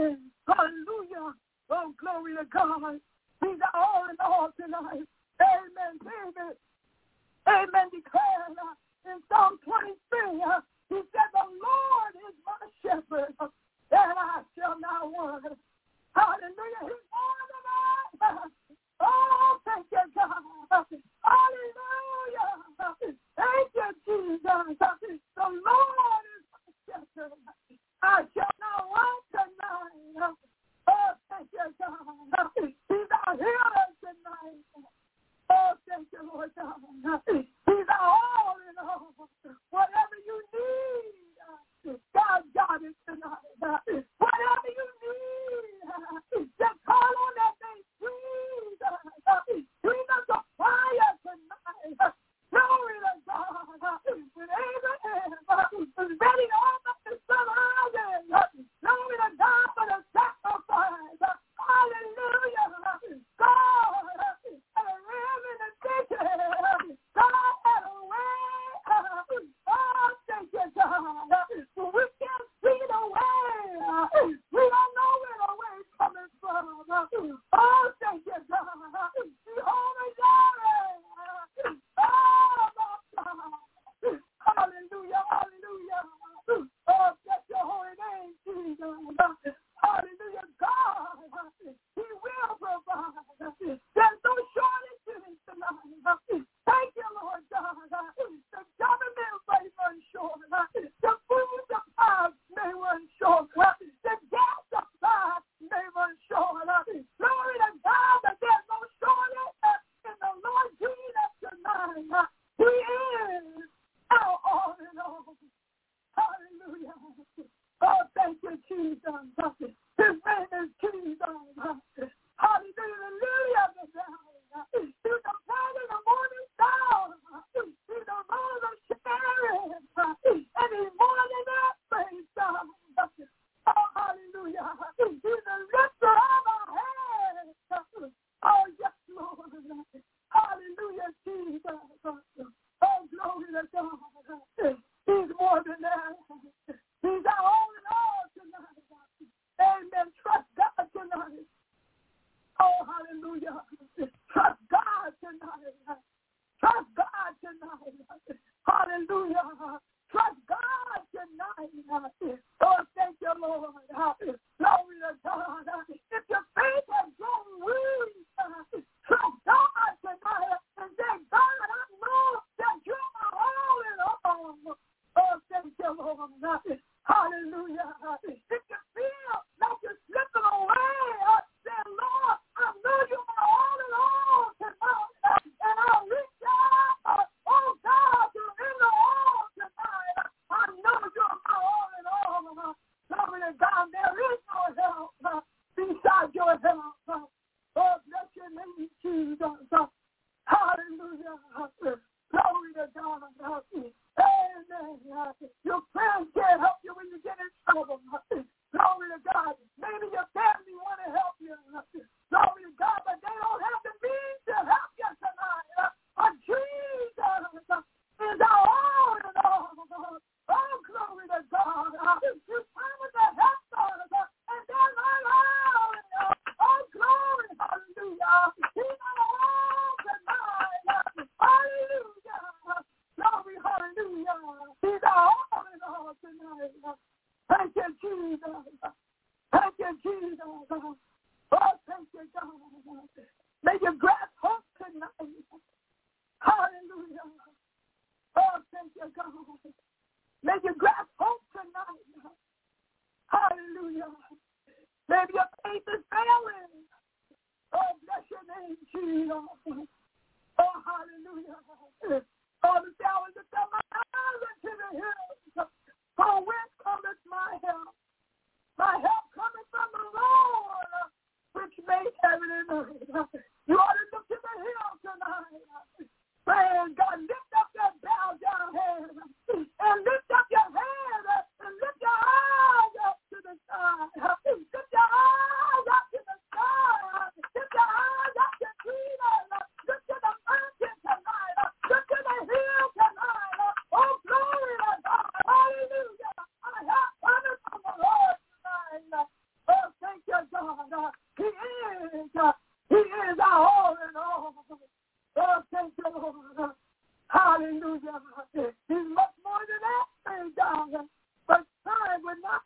is. Hallelujah. Oh, glory to God. He's our all in all tonight. Amen. David. Amen. Declared uh, in Psalm twenty-three, uh, he said, the Lord is my shepherd, uh, and I shall not want. Hallelujah. He's more than I. Oh, thank you, God. Hallelujah. Thank you, Jesus. The Lord is my shepherd. I shall not want tonight. Oh, thank you, God. He's our healer tonight. Oh, thank you, Lord God. He's our all in all. Whatever you need, God got it tonight. Whatever you need, just call on that name, Jesus. He's a supplier tonight. Glory to God. When Abraham was ready to offer his son Isaac, glory to God for the sacrifice. Hallelujah. God had a ram in the kitchen. God had a way. Oh, thank you, God. When we can't see the way, we don't know where the way's coming from. Oh, thank you, God. Jehovah Jireh. Oh, my God. Hallelujah, hallelujah. Oh, bless your holy name, Jesus. Hallelujah, God. He will provide. There's no shortage in it tonight. Thank you, Lord God. The government may run short. The food supply may run short. The gas supply may run short. Glory to God that there's no shortage in the Lord Jesus tonight. He is our all in all. Hallelujah. Oh, thank you, Jesus. His name is Jesus. Hallelujah. The lily of the valley. He's the bright of the morning star. He's the rose of Sharon. And he's more than that, praise God. Oh, hallelujah. He's the lifter of our heads. Oh, yes, Lord. Hallelujah, Jesus. Oh, glory to God. He's more than that. He's our all in all tonight. Amen. Trust God tonight. Oh, hallelujah. Trust God tonight. Trust God tonight. Hallelujah. Trust God tonight. Oh, thank you, Lord. Glory to God. If your faith has grown weary, trust God tonight and say, God, I know that you're my all in all. Oh, thank you, Lord. Hallelujah. If you feel like you're slipping away, say, Lord, I know you're my all in all tonight. And I'll reach out. Oh, God, you're in the all tonight. I know you're my all in all. Glory to God, there is no help beside your help. Oh, bless your name, Jesus. Hallelujah. Glory to God. Amen. Your friends can't help you when you get in trouble. Glory to God. Maybe your family want to help you. Glory to God, but they don't have the means to help you tonight. But Jesus is our all in all. Oh, glory to God. You promised to help us, and they're not all in all. Oh, glory. Hallelujah. He's our all tonight. Hallelujah. Glory, hallelujah. He's our all in all tonight. Thank you, Jesus. Thank you, Jesus. Oh, thank you, God. May you grasp hope tonight. Hallelujah. Oh, thank you, God. May you grasp hope tonight. Hallelujah. Maybe your faith is failing. Oh, bless your name, Jesus. Oh, hallelujah. Oh, the hours of my eyes unto the hills. For whence cometh my help? My help cometh from the Lord, which made heaven and earth. You ought to look to the hill tonight. Praise God. Lift up your bowed down head. And lift up your head. And lift your eyes up to the sky. Lift your eyes up to the sky. Lift your eyes up to Jesus. Look to the mountain tonight. Look to the hill tonight. Oh,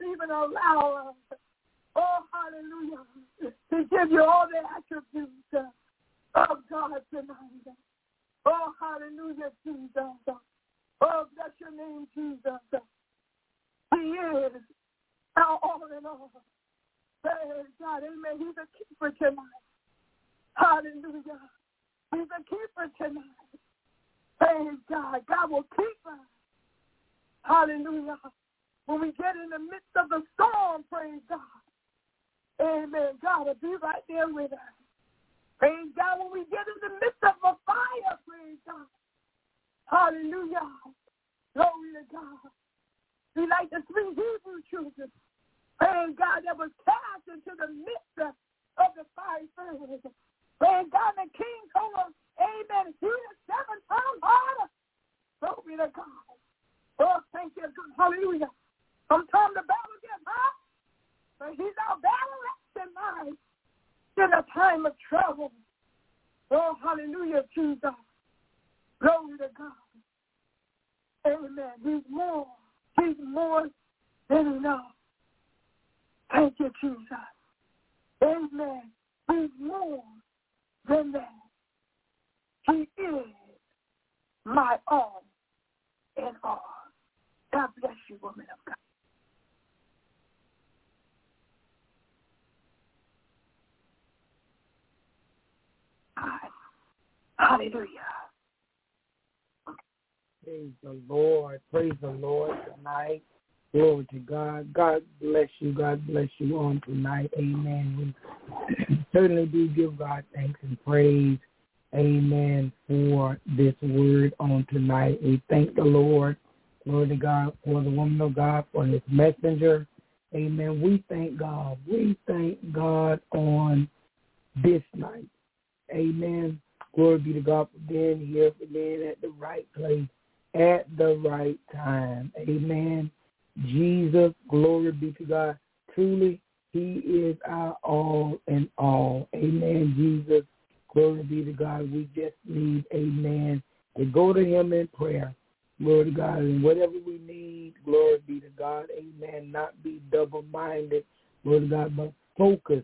even allow us, oh, hallelujah, to give you all the attributes of God tonight. Oh, hallelujah, Jesus. Oh, bless your name, Jesus. He is our all in all. Praise God, amen. He's a keeper tonight. Hallelujah. He's a keeper tonight. Praise God. God will keep us. Hallelujah. When we get in the midst of the storm, praise God. Amen. God will be right there with us. Praise God. When we get in the midst of a fire, praise God. Hallelujah. Glory to God. Be like the three Hebrew children. Praise God, that was cast into the midst of the fire furnace. Praise God, the king told him, amen, he is seven times harder. Glory to God. Oh, thank you, God. Hallelujah. Sometimes the battle gets hot, but he's our battle tonight in a time of trouble. Oh, hallelujah, Jesus. Glory to God. Amen. He's more. He's more than enough. Thank you, Jesus. Amen. He's more than that. He is my all in all. God bless you, woman of God. Hallelujah. Praise the Lord. Praise the Lord tonight. Glory to God. God bless you. God bless you on tonight. Amen. We certainly do give God thanks and praise. Amen. For this word on tonight. We thank the Lord. Glory to God for the woman of God, for his messenger. Amen. We thank God. We thank God on this night. Amen. Glory be to God for being here, for being at the right place, at the right time. Amen. Jesus, glory be to God. Truly, he is our all in all. Amen, Jesus. Glory be to God. We just need, amen, to go to him in prayer. Glory to God. And whatever we need, glory be to God. Amen. Not be double-minded. Glory to God, but focus,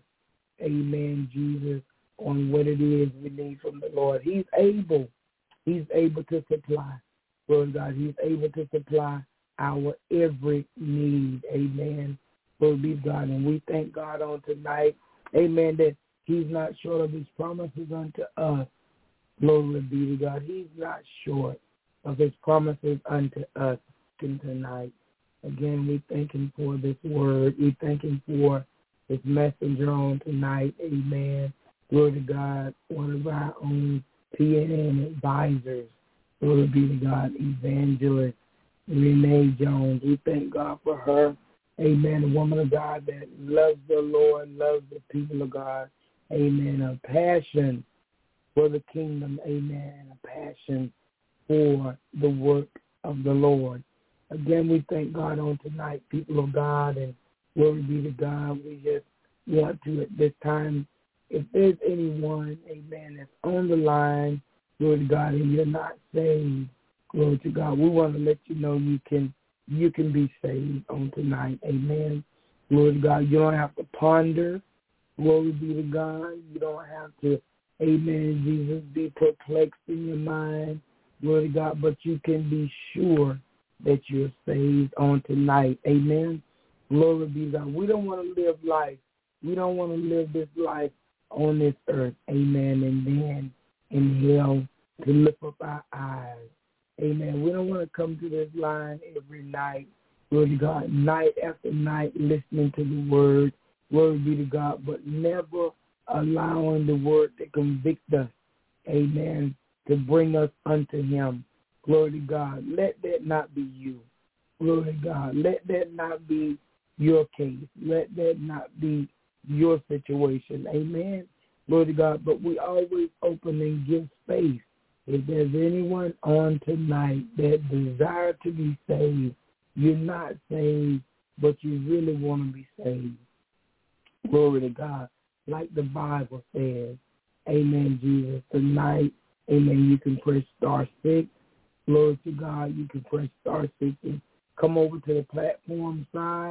amen, Jesus, on what it is we need from the Lord. He's able. He's able to supply. Glory to God. He's able to supply our every need. Amen. Glory be to God. And we thank God on tonight. Amen. That he's not short of his promises unto us. Glory be to God. He's not short of his promises unto us tonight. Again, we thank him for this word. We thank him for his messenger on tonight. Amen. Glory to God. One of our own P N N advisors. Glory be to God. Evangelist Renee Jones. We thank God for her. Amen. A woman of God that loves the Lord, loves the people of God. Amen. A passion for the kingdom. Amen. A passion for the work of the Lord. Again, we thank God on tonight, people of God, and glory be to God. We just want to at this time, if there's anyone, amen, that's on the line, glory to God, and you're not saved, glory to God, we want to let you know you can you can be saved on tonight. Amen. Glory to God. You don't have to ponder. Glory be to God. You don't have to, amen, Jesus, be perplexed in your mind. Glory to God. But you can be sure that you're saved on tonight. Amen. Glory be to God. We don't want to live life. We don't want to live this life on this earth. Amen. And then in hell to lift up our eyes. Amen. We don't want to come to this line every night, glory to God, night after night, listening to the word, glory be to God, but never allowing the word to convict us, amen, to bring us unto him. Glory to God. Let that not be you. Glory to God. Let that not be your case. Let that not be your situation. Amen. Glory to God. But we always open and give space. If there's anyone on tonight that desire to be saved, you're not saved, but you really want to be saved. Glory to God. Like the Bible says, amen, Jesus. Tonight, amen, you can press star six. Glory to God. You can press star six and come over to the platform side.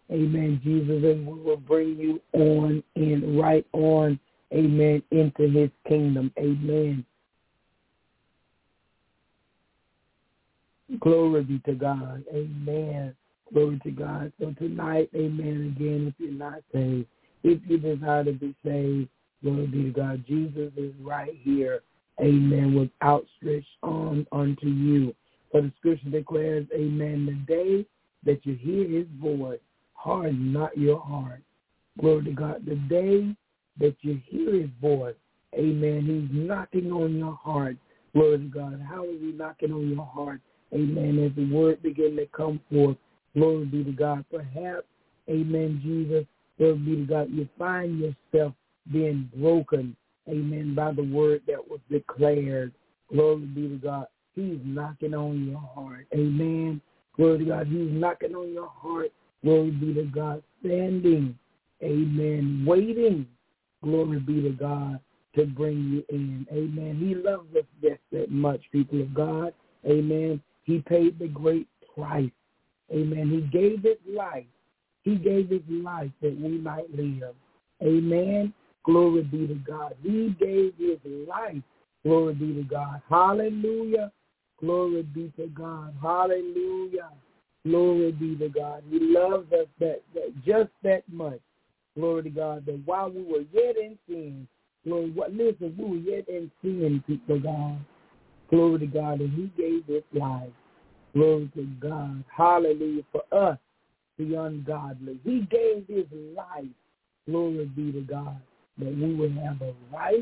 amen, Jesus, and we will bring you on and right on, amen, into his kingdom. Amen. Glory be to God. Amen. Glory to God. So tonight, amen, again, if you're not saved, if you desire to be saved, glory be to God. Jesus is right here, amen, with outstretched arms unto you. For the scripture declares, amen, the day that you hear his voice, harden not your heart. Glory to God. The day that you hear his voice, amen, he's knocking on your heart. Glory to God. How is he knocking on your heart? Amen. As the word begin to come forth, glory be to God. Perhaps, amen, Jesus, glory be to God, you find yourself being broken, amen, by the word that was declared. Glory be to God. He's knocking on your heart. Amen. Glory to God. He's knocking on your heart. Glory be to God. Standing, amen, waiting, glory be to God, to bring you in. Amen. He loves us just that much, people of God. Amen. He paid the great price. Amen. He gave his life. He gave his life that we might live. Amen. Glory be to God. He gave his life. Glory be to God. Hallelujah. Glory be to God. Hallelujah. Glory be to God. He loves us that, that just that much. Glory to God. That while we were yet in sin, glory, what listen, we were yet in sin, people of God. Glory to God. And he gave his life. Glory to God. Hallelujah. For us, the ungodly. He gave his life. Glory be to God. That we would have a right,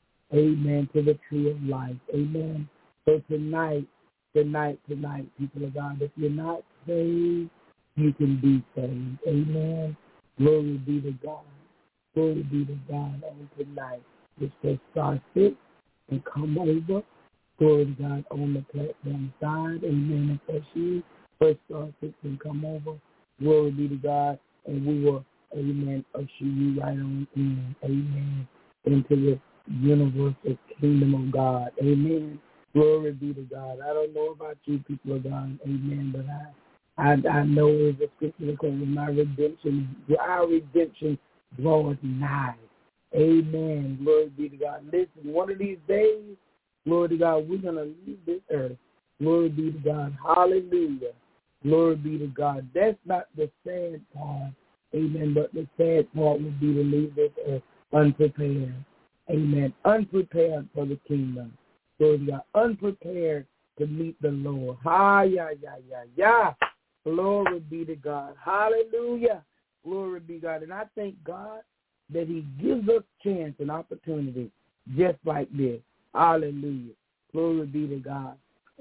amen, to the tree of life. Amen. So tonight, tonight, tonight, people of God, if you're not saved, you can be saved. Amen. Glory be to God. Glory be to God on tonight. Just say star six and come over. Glory to God on the platform side. Amen. If that's you, first star six and come over. Glory be to God. And we will, amen, usher you right on in. Amen. Into the universal kingdom of God. Amen. Glory be to God. I don't know about you, people of God. Amen. But I I, I know it's a scripture because my redemption, our redemption draweth nigh. Amen. Glory be to God. Listen, one of these days, glory to God, we're going to leave this earth. Glory be to God. Hallelujah. Glory be to God. That's not the sad part. Amen. But the sad part would be to leave this earth unprepared. Amen. Unprepared for the kingdom. Glory to God. Unprepared to meet the Lord. Ha, yeah, yeah, yeah, yeah. Glory be to God. Hallelujah. Glory be to God. And I thank God that he gives us chance and opportunity just like this. Hallelujah. Glory be to God.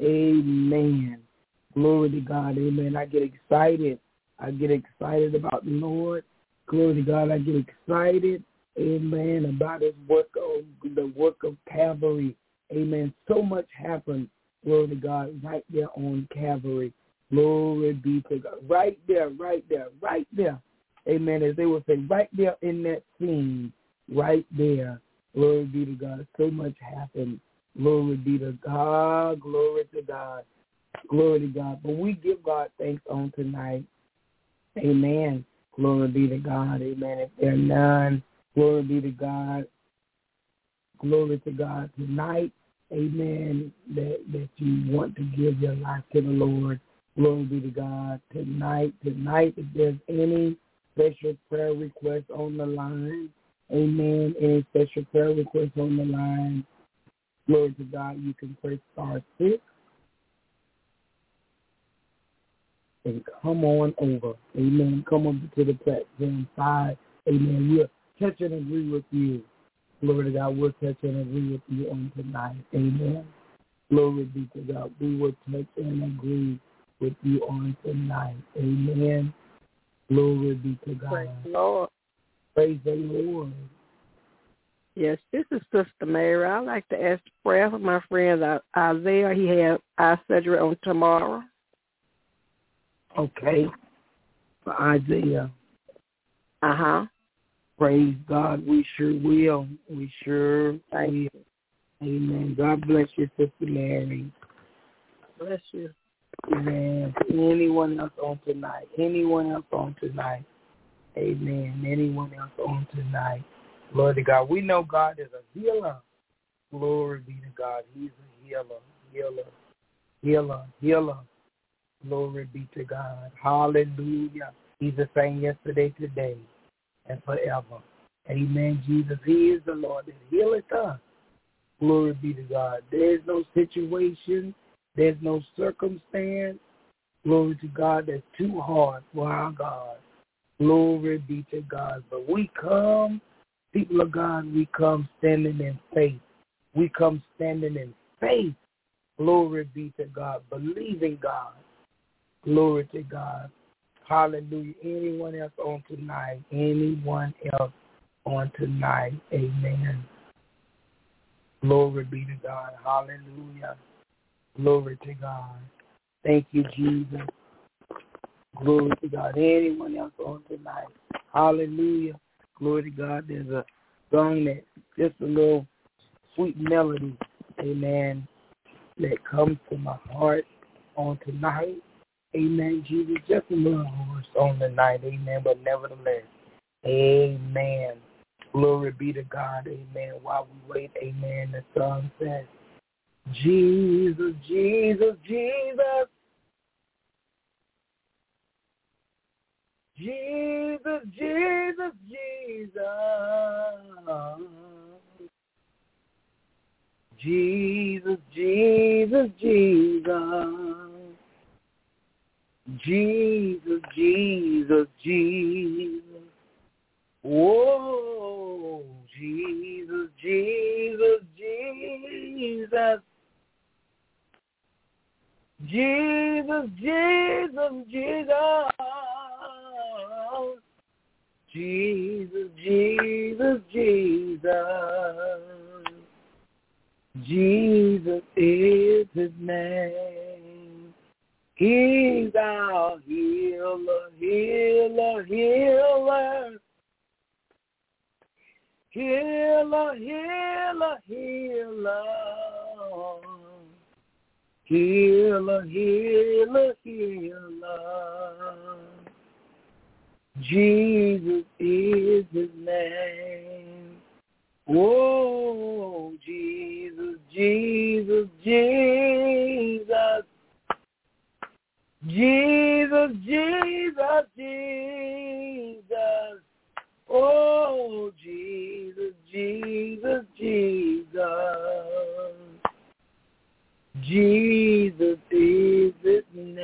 Amen. Glory to God. Amen. I get excited. I get excited about the Lord. Glory to God. I get excited. Amen. About his work of the work of Calvary. Amen. So much happened. Glory to God. Right there on Calvary. Glory be to God. Right there, right there, right there. Amen. As they would say, right there in that scene, right there. Glory be to God. So much happened. Glory be to God. Glory to God. Glory to God. But we give God thanks on tonight. Amen. Glory be to God. Amen. If there are none, glory be to God. Glory to God tonight. Amen. That, that you want to give your life to the Lord. Glory be to God. Tonight, tonight, if there's any special prayer request on the line, amen, any special prayer request on the line, glory to God, you can press star six and come on over. Amen. Come over to the platform side. Amen. We'll touch and agree with you. Glory to God. We'll touch and agree with you on tonight. Amen. Glory be to God. We will touch and agree with you on tonight. Amen. Glory be to God. Praise the Lord. Praise the Lord. Yes, this is Sister Mary. I'd like to ask prayer for my friend Isaiah. He had eye surgery on tomorrow. Okay. For Isaiah. Uh-huh. Praise God. We sure will. We sure Thank will. you. Amen. God bless you, Sister Mary. Bless you. Amen. Anyone else on tonight? Anyone else on tonight? Amen. Anyone else on tonight? Glory to God. We know God is a healer. Glory be to God. He's a healer, healer, healer, healer. Glory be to God. Hallelujah. He's the same yesterday, today, and forever. Amen. Jesus, he is the Lord that healeth us. Glory be to God. There's no situation. There's no circumstance. Glory to God, that's too hard for our God. Glory be to God. But we come, people of God, we come standing in faith. We come standing in faith. Glory be to God. Believing God. Glory to God. Hallelujah. Anyone else on tonight? Anyone else on tonight? Amen. Glory be to God. Hallelujah. Glory to God. Thank you, Jesus. Glory to God. Anyone else on tonight? Hallelujah. Glory to God. There's a song that just a little sweet melody, amen, that comes to my heart on tonight. Amen, Jesus. Just a little hoarse on tonight, amen, but nevertheless, amen. Glory be to God, amen. While we wait, amen, the song says, Jesus, Jesus, Jesus. Jesus, Jesus, Jesus. Jesus, Jesus, Jesus. Jesus, Jesus, Jesus. Whoa, Jesus, Jesus, Jesus. Jesus, Jesus, Jesus. Jesus, Jesus, Jesus. Jesus is his name. He's our healer, healer, healer. Healer, healer, healer. Healer, healer, healer. Jesus is his name. Whoa, Jesus, Jesus, Jesus. Jesus, Jesus, Jesus. Oh, Jesus, Jesus, Jesus. Jesus is his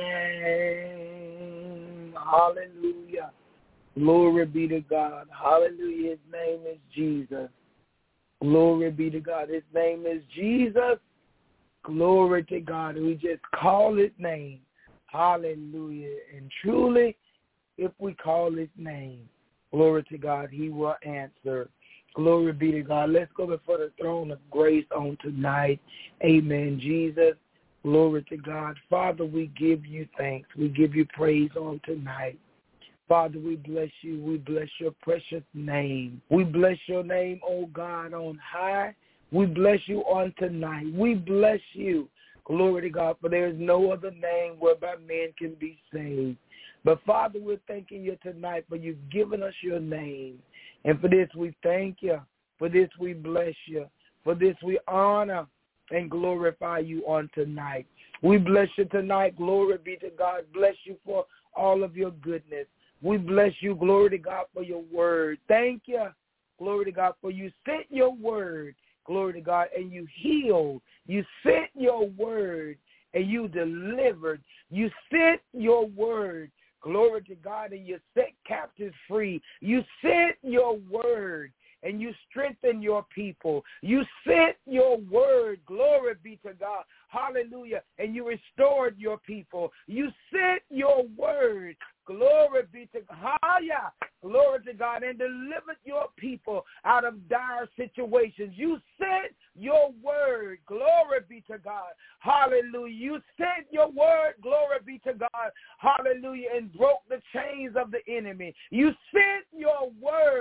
name. Hallelujah. Glory be to God. Hallelujah. His name is Jesus. Glory be to God. His name is Jesus. Glory to God. We just call his name. Hallelujah. And truly, if we call his name, glory to God, he will answer. Glory be to God. Let's go before the throne of grace on tonight. Amen. Jesus, glory to God. Father, we give you thanks. We give you praise on tonight. Father, we bless you. We bless your precious name. We bless your name, oh God, on high. We bless you on tonight. We bless you. Glory to God, for there is no other name whereby men can be saved. But, Father, we're thanking you tonight for you've given us your name. And for this we thank you. For this we bless you. For this we honor and glorify you on tonight. We bless you tonight. Glory be to God. Bless you for all of your goodness. We bless you, glory to God, for your word. Thank you, glory to God, for you sent your word, glory to God, and you healed. You sent your word, and you delivered. You sent your word, glory to God, and you set captives free. You sent your word, and you strengthened your people. You sent your word, glory be to God, hallelujah, and you restored your people. You sent your word, glory be to God, glory to God, and delivered your people out of dire situations. You sent your word, glory be to God, hallelujah. You sent your word, glory be to God, hallelujah, and broke the chains of the enemy. You sent your word,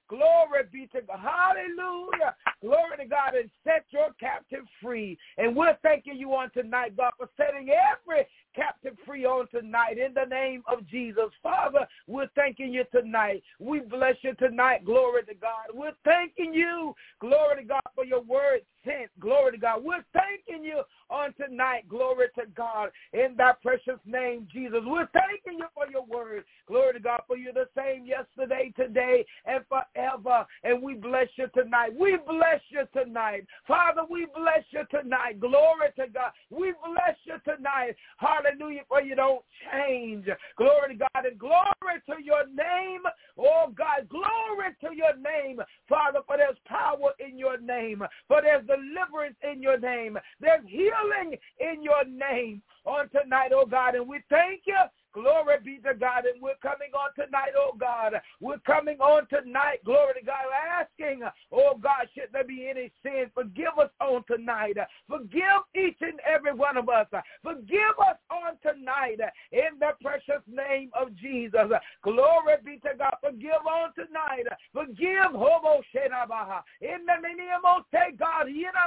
Glory be to God. Hallelujah. Glory to God, and set your captive free. And we're thanking you on tonight, God, for setting every captive free on tonight in the name of Jesus. Father, we're thanking you tonight. We bless you tonight. Glory to God. We're thanking you, glory to God, for your word sent. Glory to God. We're thanking you on tonight. Glory to God. In that precious name, Jesus. We're thanking you for your word. Glory to God, for you're the same yesterday, today, and forever. And we bless you tonight. We bless you tonight. Father, we bless you tonight. Glory to God. We bless you tonight. Hallelujah, for you don't change. Glory to God, and glory to your name. Oh, God, glory to your name. Father, for there's power in your name. For there's deliverance in your name. There's healing in your name on tonight, oh, God, and we thank you. Glory be to God, and we're coming on tonight, oh God. We're coming on tonight, glory to God, asking, oh God, should there be any sin, forgive us on tonight. Forgive each and every one of us. Forgive us on tonight in the precious name of Jesus. Glory be to God. Forgive on tonight. Forgive Homo Shenabaha. In the name of God,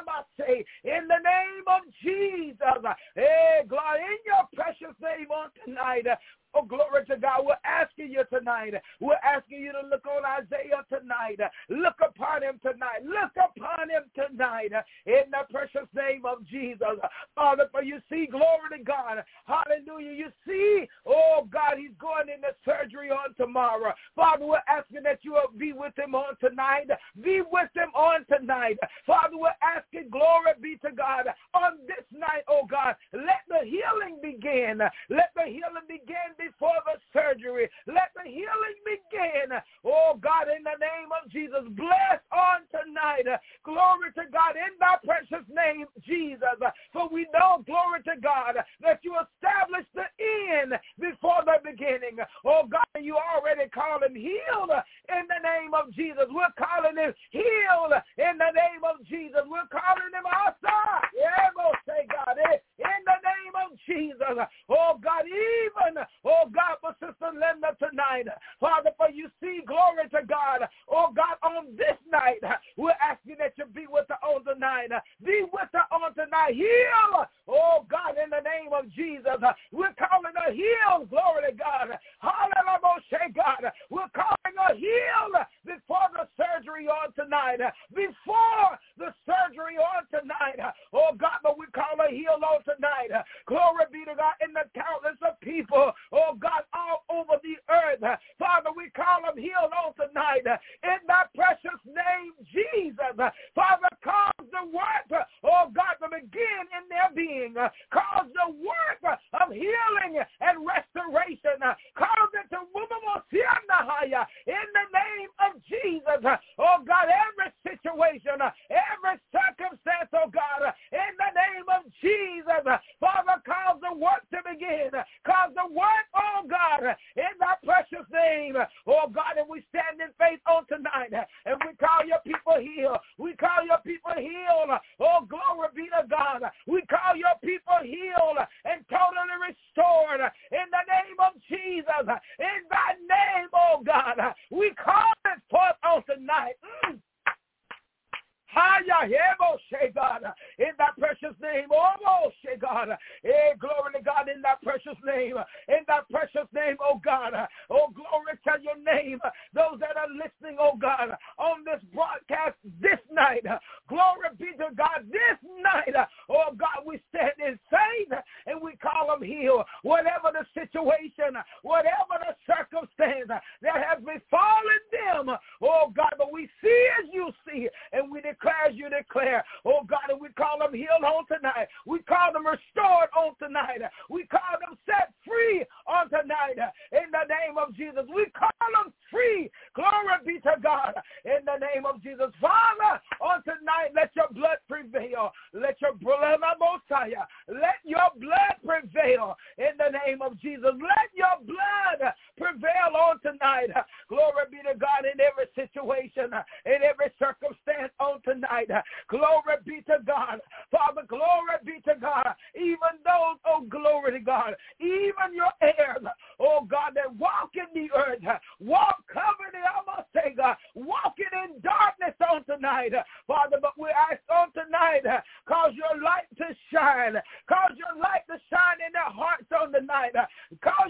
in the name of Jesus. Hey, God, in your precious name on tonight. Oh, glory to God. We're asking you tonight. We're asking you to look on Isaiah tonight. Look upon him tonight. Look upon him tonight in the precious name of Jesus. Father, for you see, glory to God. Hallelujah. You see, oh, God, he's going into surgery on tomorrow. Father, we're asking that you will be with him on tonight. Be with him on tonight. Father, we're asking, glory be to God, on this night, oh, God, let the healing begin. Let the healing begin before the surgery. Let the healing begin. Oh, God, in the name of Jesus, bless on tonight. Glory to God, in thy precious name, Jesus. For we know, glory to God, that you established the end before the beginning. Oh, God, you already called him healed in the name of Jesus. We're calling him healed in the name of Jesus. We're calling him outside. Yeah, we'll say, God, in the name of Jesus. Oh, God, even, oh, God, for Sister Linda tonight. Father, for you see, glory to God. Oh, God, on this night, we're asking that you be with her on tonight. Be with her on tonight. Heal. Oh, God, in the name of Jesus. We're calling her healed. Glory to God. Hallelujah, God. We're calling her healed before the surgery on tonight. Before the surgery on tonight. Oh, God, but we call her healed on tonight. Glory be to God, in the countless of people. Oh, God, all over the earth. Father, we call them healed on tonight. In that precious name, Jesus. Father, cause the work, oh, God, to begin in their being. Cause the work of healing and restoration. Cause it to move in the name of Jesus. Oh, God, every situation, every circumstance, oh, God, in the name of Jesus. Father, cause the work to begin. Cause the work, oh, God, in that precious name. Oh, God, and we stand in faith on tonight, and we call your people healed. We call your people healed. Oh, glory be to God. We call your people healed and totally restored in the name of Jesus. In thy name, oh, God, we call it forth on tonight. Mm. God, in that precious name, oh God, hey, glory to God, in that precious name, in that precious name, oh God, oh glory to your name, those that are listening, oh God, on this broadcast this night, glory be to God, this night, oh God, we stand in faith and we call them healed, whatever the situation, whatever the circumstance that has befallen them, oh God, but we see as you see, and we declare as you declare, oh God, and we call them healed on tonight. We call them restored on tonight. We call them set free on tonight. In the name of Jesus, we call them free. Glory be to God. In the name of Jesus, Father, on tonight, let your blood prevail. Let your blood, Messiah, let your blood prevail. In the name of Jesus, let your blood prevail on tonight. Glory be to God in every situation, in every circumstance on tonight. Glory be to God. Father, glory be to God. Even those, oh glory to God, even your heirs, oh God, that walk in the earth, walk covered in, I must say, God, walk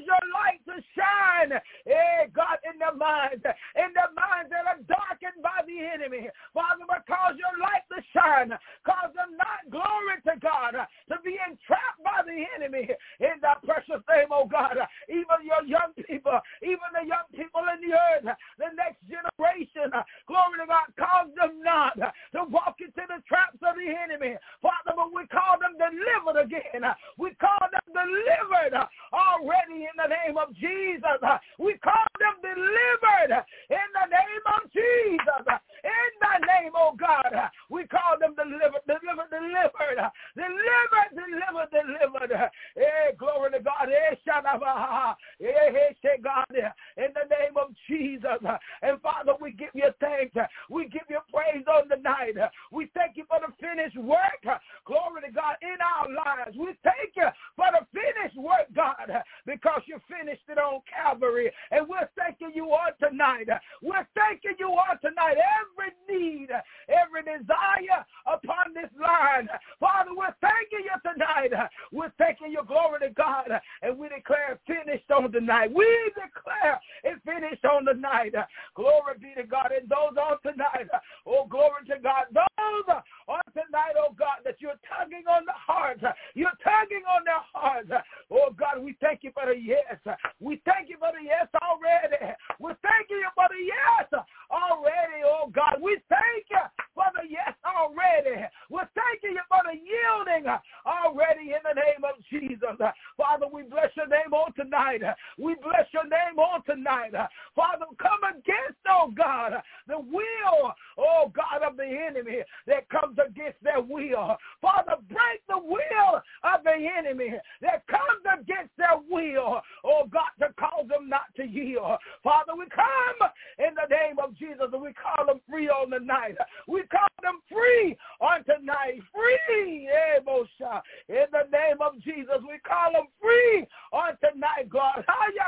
your light to shine, eh, God, in their minds, in their minds that are darkened by the enemy. Father, but cause your light to shine. Cause them not, glory to God, to be entrapped by the enemy in that precious name, oh God. Even your young people, even the young people in the earth, the next generation, glory to God, cause them not to walk into the traps of the enemy. Father, but we call them delivered again. We call them delivered already in the name of Jesus. We call them delivered in the name of Jesus. In the name, oh God, we call them delivered, delivered, delivered, delivered, delivered, delivered. Hey, glory to God. Hey, Shadabaha. Hey, hey, God, in the name of Jesus. And Father, we give you thanks. We give you praise on the night. We thank you for the finished work. Glory to God in our lives. We thank you for the finished work, God, because you finished it on Calvary. And we're thanking you on tonight. We're thanking you on tonight. Every need, every desire upon this line. Father, we're thanking you tonight. We're thanking you, glory to God. And we declare finished on tonight. We declare it finished on the night. Glory be to God. And those on tonight, oh, glory to God. Those on tonight, oh God, that you're tugging on the heart. You're tugging on their hearts. Oh God, we thank you for the yes. We thank you for the yes already. We're thanking you for the yes already, oh God. We thank you for the yes already. We're thanking you for the yielding already in the name of Jesus. Father, we bless your name on tonight. We bless your name on tonight. Father, come against, oh God, the will, oh God, of the enemy that comes against their will. Father, break the will of the enemy that comes against their will, oh God, to cause them not to yield. Father, we come in the name of Jesus and we call them free on the night. We call them free on tonight. Free, eh, Moshe. In the name of Jesus, we call them free on tonight, God.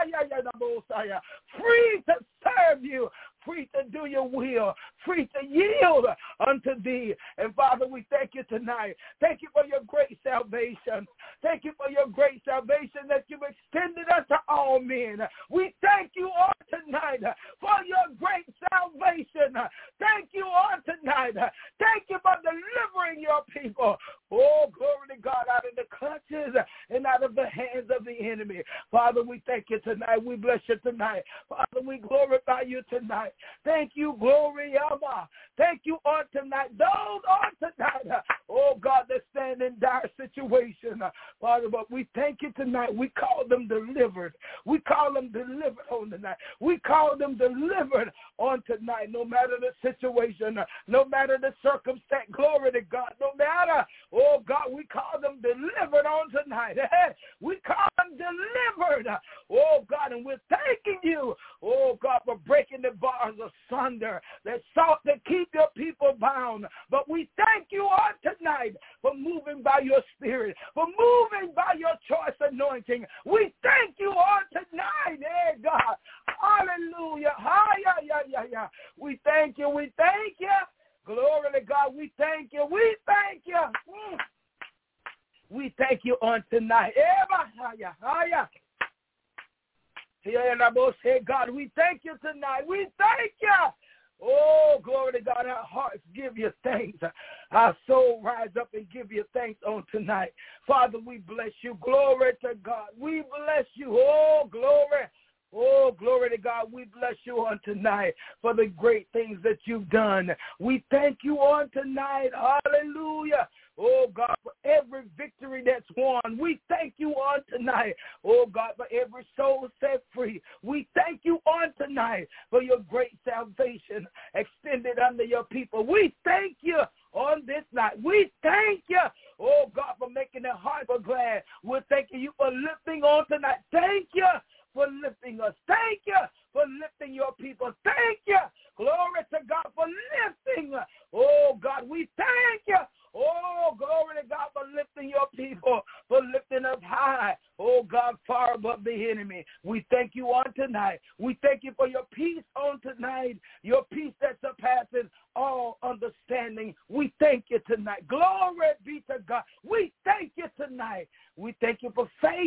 Free to serve you. Free to do your will, free to yield unto thee. And Father, we thank you tonight. Thank you for your great salvation. Thank you for your great salvation that you've extended unto all men. We thank you on tonight for your great salvation. Thank you on tonight. Thank you for delivering your people. Oh, glory to God, out of the clutches and out of the hands of the enemy. Father, we thank you tonight. We bless you tonight. Father, we glorify you tonight. Thank you, glory, Abba. Thank you on tonight. Those on tonight, oh God, that stand in dire situation. Father, but we thank you tonight. We call them delivered. We call them delivered on tonight. We call them delivered on tonight, no matter the situation, no matter the circumstance. Glory to God. No matter, oh God, we call them delivered on tonight. We call them delivered, oh God, and we're thanking you, oh God, for breaking the bars asunder that sought to keep your people bound. But we thank you on tonight for moving by your spirit, for moving by your choice anointing. We thank you on tonight, eh, God. Hallelujah. Hi, yeah, yeah, yeah. We thank you. We thank you. Glory to God. We thank you. We thank you. Mm. We thank you on tonight. God, we thank you tonight. We thank you. Oh, glory to God. Our hearts give you thanks. Our soul rise up and give you thanks on tonight. Father, we bless you. Glory to God. We bless you. Oh, glory. Oh, glory to God. We bless you on tonight for the great things that you've done. We thank you on tonight. Hallelujah. Oh, God, for every victory that's won. We thank you on tonight. Oh, God, for every soul set free. We thank you on tonight for your great salvation extended unto your people. We thank you on this night. We thank you, oh, God, for making their hearts glad. We're thanking you for lifting on tonight. Thank you for lifting us. Thank you for lifting your people. Thank you. Glory to God for lifting. Oh, God, we thank you. Oh, glory to God for lifting your people, for lifting us high. Oh, God, far above the enemy. We thank you on tonight. We thank you for your peace on tonight, your peace that surpasses all understanding. We thank you tonight. Glory be to God. We thank you tonight. We thank you for faith.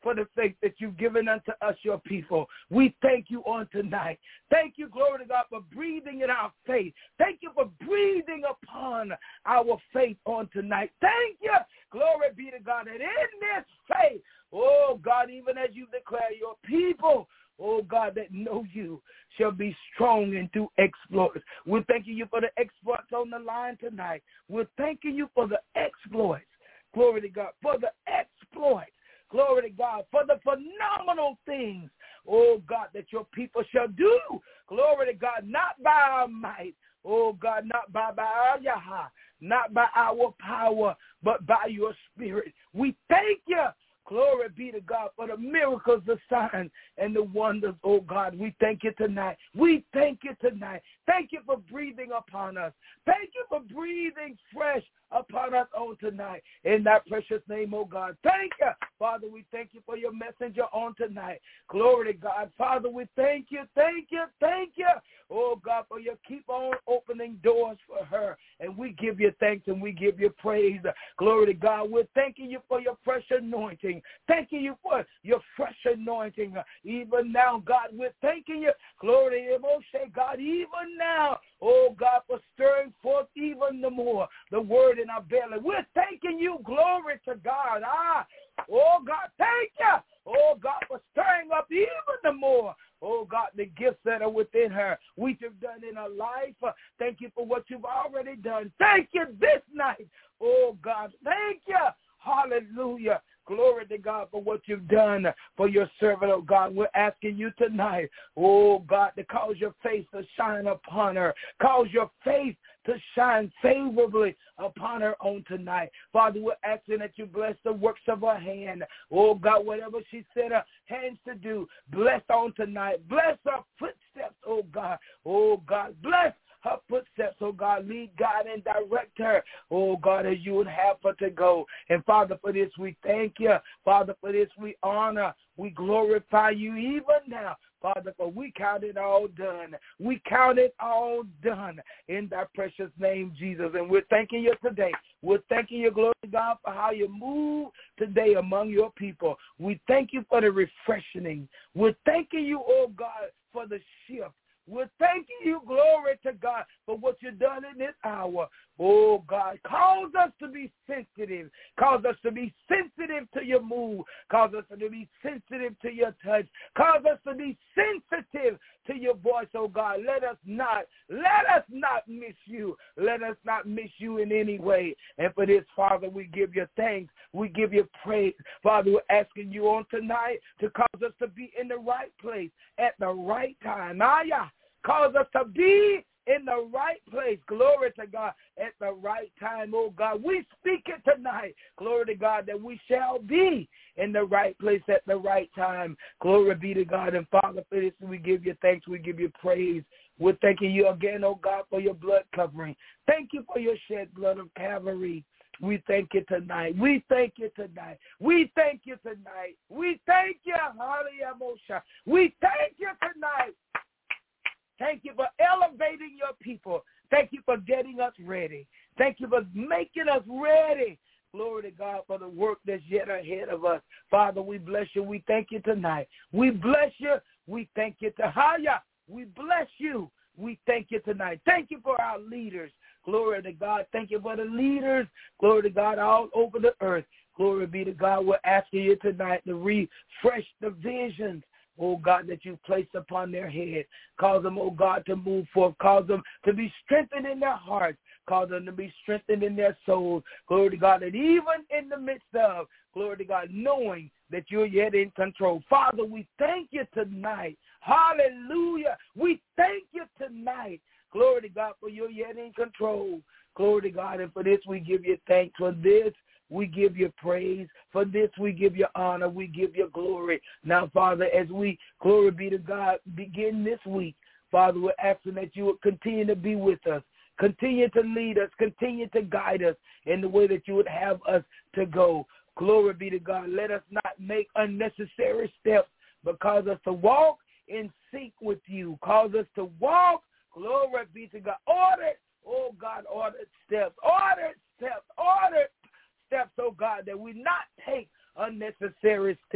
for the faith that you've given unto us, your people. We thank you on tonight. Thank you, glory to God, for breathing in our faith. Thank you for breathing upon our faith on tonight. Thank you, glory be to God, that in this faith, oh God, even as you declare your people, oh God, that know you shall be strong and do exploits. We're thanking you for the exploits on the line tonight. We're thanking you for the exploits. Glory to God, for the exploits. Glory to God, for the phenomenal things, oh God, that your people shall do. Glory to God, not by our might, oh God, not by, by our Yahweh, not by our power, but by your spirit. We thank you. Glory be to God for the miracles, the signs, and the wonders, oh God. We thank you tonight. We thank you tonight. Thank you for breathing upon us. Thank you for breathing fresh upon us on tonight. In that precious name, oh God. Thank you. Father, we thank you for your messenger on tonight. Glory to God. Father, we thank you, thank you, thank you. Oh God, for you keep on opening doors for her. And we give you thanks and we give you praise. Glory to God. We're thanking you for your fresh anointing. Thanking you for your fresh anointing. Even now, God, we're thanking you. Glory to Moshe, God, even now, oh God, for stirring forth even the more the word in our belly. We're thanking you. Glory to God. Ah, oh God, thank you. Oh God, for stirring up even the more. Oh, God, the gifts that are within her, what you've done in her life. Uh, thank you for what you've already done. Thank you this night. Oh, God, thank you. Hallelujah. Glory to God for what you've done for your servant, oh God. We're asking you tonight, oh God, to cause your face to shine upon her. Cause your face to shine favorably upon her on tonight. Father, we're asking that you bless the works of her hand. Oh God, whatever she set her hands to do, bless on tonight. Bless her footsteps, oh God. Oh God, bless her footsteps, oh God, lead, God, and direct her, oh God, as you would have her to go. And Father, for this we thank you. Father, for this we honor. We glorify you even now. Father, for we count it all done. We count it all done in thy precious name, Jesus. And we're thanking you today. We're thanking you, glory to God, for how you move today among your people. We thank you for the refreshing. We're thanking you, oh God, for the shift. We're thanking you, glory to God, for what you've done in this hour. Oh, God, cause us to be sensitive. Cause us to be sensitive to your move. Cause us to be sensitive to your touch. Cause us to be sensitive to your voice, oh, God. Let us not, let us not miss you. Let us not miss you in any way. And for this, Father, we give you thanks. We give you praise. Father, we're asking you on tonight to cause us to be in the right place at the right time. Aya, cause us to be in the right place, glory to God, at the right time, oh God. We speak it tonight, glory to God, that we shall be in the right place at the right time. Glory be to God. And Father, for this, we give you thanks, we give you praise. We're thanking you again, oh God, for your blood covering. Thank you for your shed blood of Calvary. We thank you tonight. We thank you tonight. We thank you tonight. We thank you, hallelujah. We thank you tonight. Thank you for elevating your people. Thank you for getting us ready. Thank you for making us ready. Glory to God for the work that's yet ahead of us. Father, we bless you. We thank you tonight. We bless you. We thank you, Tahaya. We bless you. We thank you tonight. Thank you for our leaders. Glory to God. Thank you for the leaders. Glory to God all over the earth. Glory be to God. We're asking you tonight to refresh the visions, oh God, that you've placed upon their head. Cause them, oh God, to move forth. Cause them to be strengthened in their hearts. Cause them to be strengthened in their souls. Glory to God. And even in the midst of, glory to God, knowing that you're yet in control. Father, we thank you tonight. Hallelujah. We thank you tonight. Glory to God, for you're yet in control. Glory to God. And for this, we give you thanks. For this, we give you praise. For this, we give you honor. We give you glory. Now, Father, as we, glory be to God, begin this week, Father, we're asking that you would continue to be with us. Continue to lead us. Continue to guide us in the way that you would have us to go. Glory be to God. Let us not make unnecessary steps, but cause us to walk in sync with you. Cause us to walk, glory be to God. Order, oh God, order steps. Order steps. Order steps, oh God, that we not take unnecessary steps,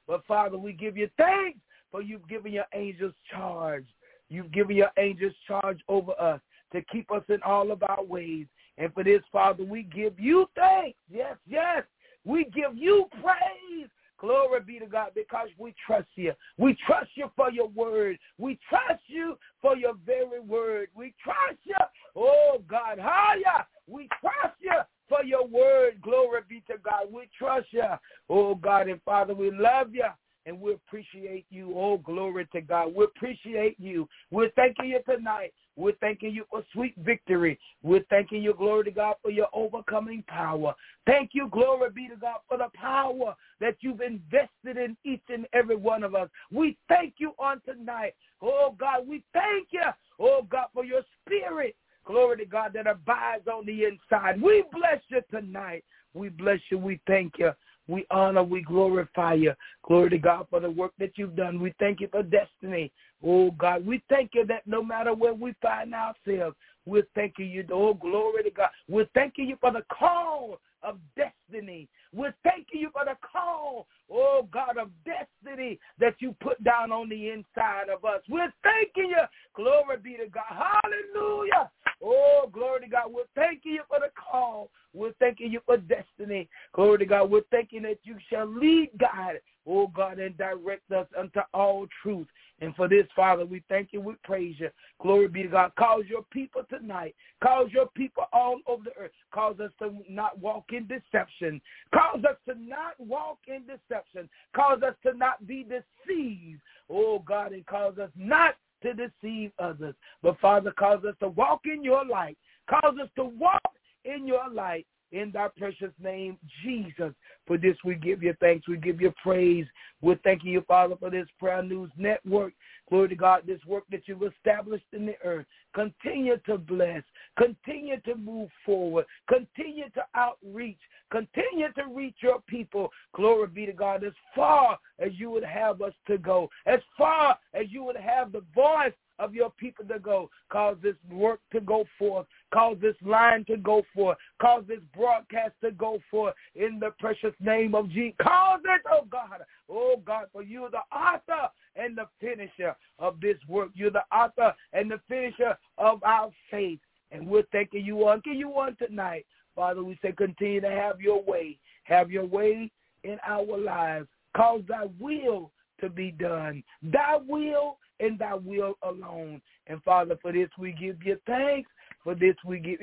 But, Father, we give you thanks for you've given your angels charge. You've given your angels charge over us to keep us in all of our ways. And for this, Father, we give you thanks. Yes, yes. We give you praise. Glory be to God, because we trust you. We trust you for your word. We trust you for your very word. We trust you. Oh, God. Hallelujah. We trust you for your word. Glory be to God. We trust you. Oh, God and Father, we love you. And we appreciate you. Oh, glory to God. We appreciate you. We're thanking you tonight. We're thanking you for sweet victory. We're thanking you, glory to God, for your overcoming power. Thank you, glory be to God, for the power that you've invested in each and every one of us. We thank you on tonight. Oh, God, we thank you, oh, God, for your spirit, glory to God, that abides on the inside. We bless you tonight. We bless you. We thank you. We honor, we glorify you. Glory to God for the work that you've done. We thank you for destiny. Oh, God, we thank you that no matter where we find ourselves, we're thanking you. Oh, glory to God. We're thanking you for the call of destiny. We're thanking you for the call, oh, God, of destiny that you put down on the inside of us. We're thanking you. Glory be to God. Hallelujah. Oh, glory to God. We're thanking you for the call. We're thanking you for destiny. Glory to God. We're thanking that you shall lead, God, oh, God, and direct us unto all truth. And for this, Father, we thank you. We praise you. Glory be to God. Cause your people tonight. Cause your people all over the earth. Cause us to not walk in deception. Cause us to not walk in deception. Cause us to not be deceived. Oh, God, and cause us not to deceive others. But, Father, cause us to walk in your light. Cause us to walk in your light. In thy precious name, Jesus. For this we give you thanks. We give you praise. We're thanking you, Father, for this Prayer News Network. Glory to God, this work that you've established in the earth. Continue to bless. Continue to move forward. Continue to outreach. Continue to reach your people. Glory be to God, as far as you would have us to go. As far as you would have the voice of your people to go. Cause this work to go forth. Cause this line to go forth. Cause this broadcast to go forth in the precious name of Jesus. Cause it, oh God. Oh God, for you are the author and the finisher of this work. You're the author and the finisher of our faith. And we're thanking you on, give you on tonight. Father, we say continue to have your way. Have your way in our lives. Cause thy will to be done. Thy will and thy will alone. And Father, for this we give you thanks. For this we give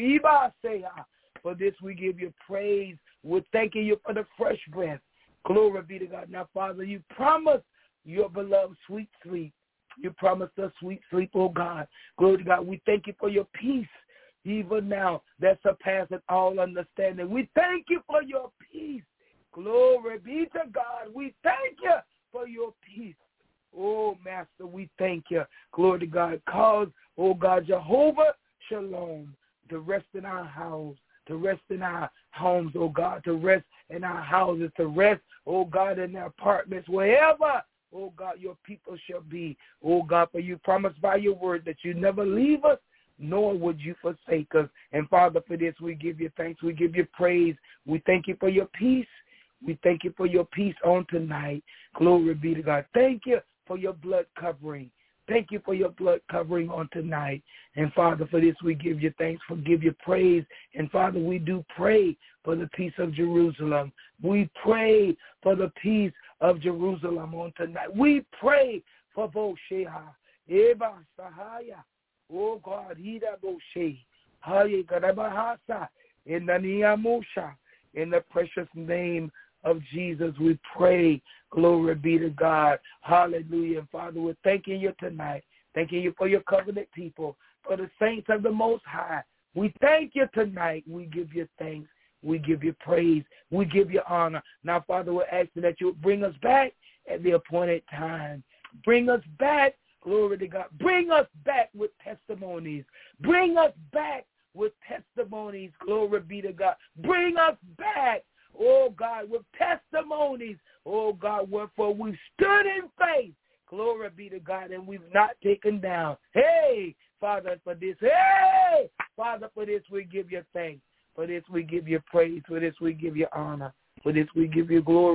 For this we give you praise. We're thanking you for the fresh breath. Glory be to God. Now, Father, you promised your beloved sweet sleep. You promised us sweet sleep, oh God. Glory to God. We thank you for your peace, even now, that surpasses all understanding. We thank you for your peace. Glory be to God. We thank you for your peace. Oh, Master, we thank you. Glory to God. Cause, oh God, Jehovah Shalom, to rest in our house, to rest in our homes, oh God, to rest in our houses, to rest, oh God, in our apartments, wherever, oh God, your people shall be. Oh God, for you promised by your word that you never leave us, nor would you forsake us. And Father, for this we give you thanks. We give you praise. We thank you for your peace. We thank you for your peace on tonight. Glory be to God. Thank you for your blood covering. Thank you for your blood covering on tonight. And, Father, for this we give you thanks, for give you praise. And, Father, we do pray for the peace of Jerusalem. We pray for the peace of Jerusalem on tonight. We pray for Bosheha, Eba Sahaya, oh God, Hida Boshe, Haye Garabahasa, in the Niyamusha, in the precious name of Jesus, we pray. Glory be to God. Hallelujah. And Father, we're thanking you tonight. Thanking you for your covenant people, for the saints of the Most High. We thank you tonight. We give you thanks. We give you praise. We give you honor. Now, Father, we're asking that you would bring us back at the appointed time. Bring us back. Glory to God. Bring us back with testimonies. Bring us back with testimonies. Glory be to God. Bring us back, oh God, with testimonies, oh God, wherefore we've stood in faith. Glory be to God, and we've not taken down. Hey, Father, for this, hey, Father, for this we give you thanks. For this we give you praise. For this we give you honor. For this we give you glory.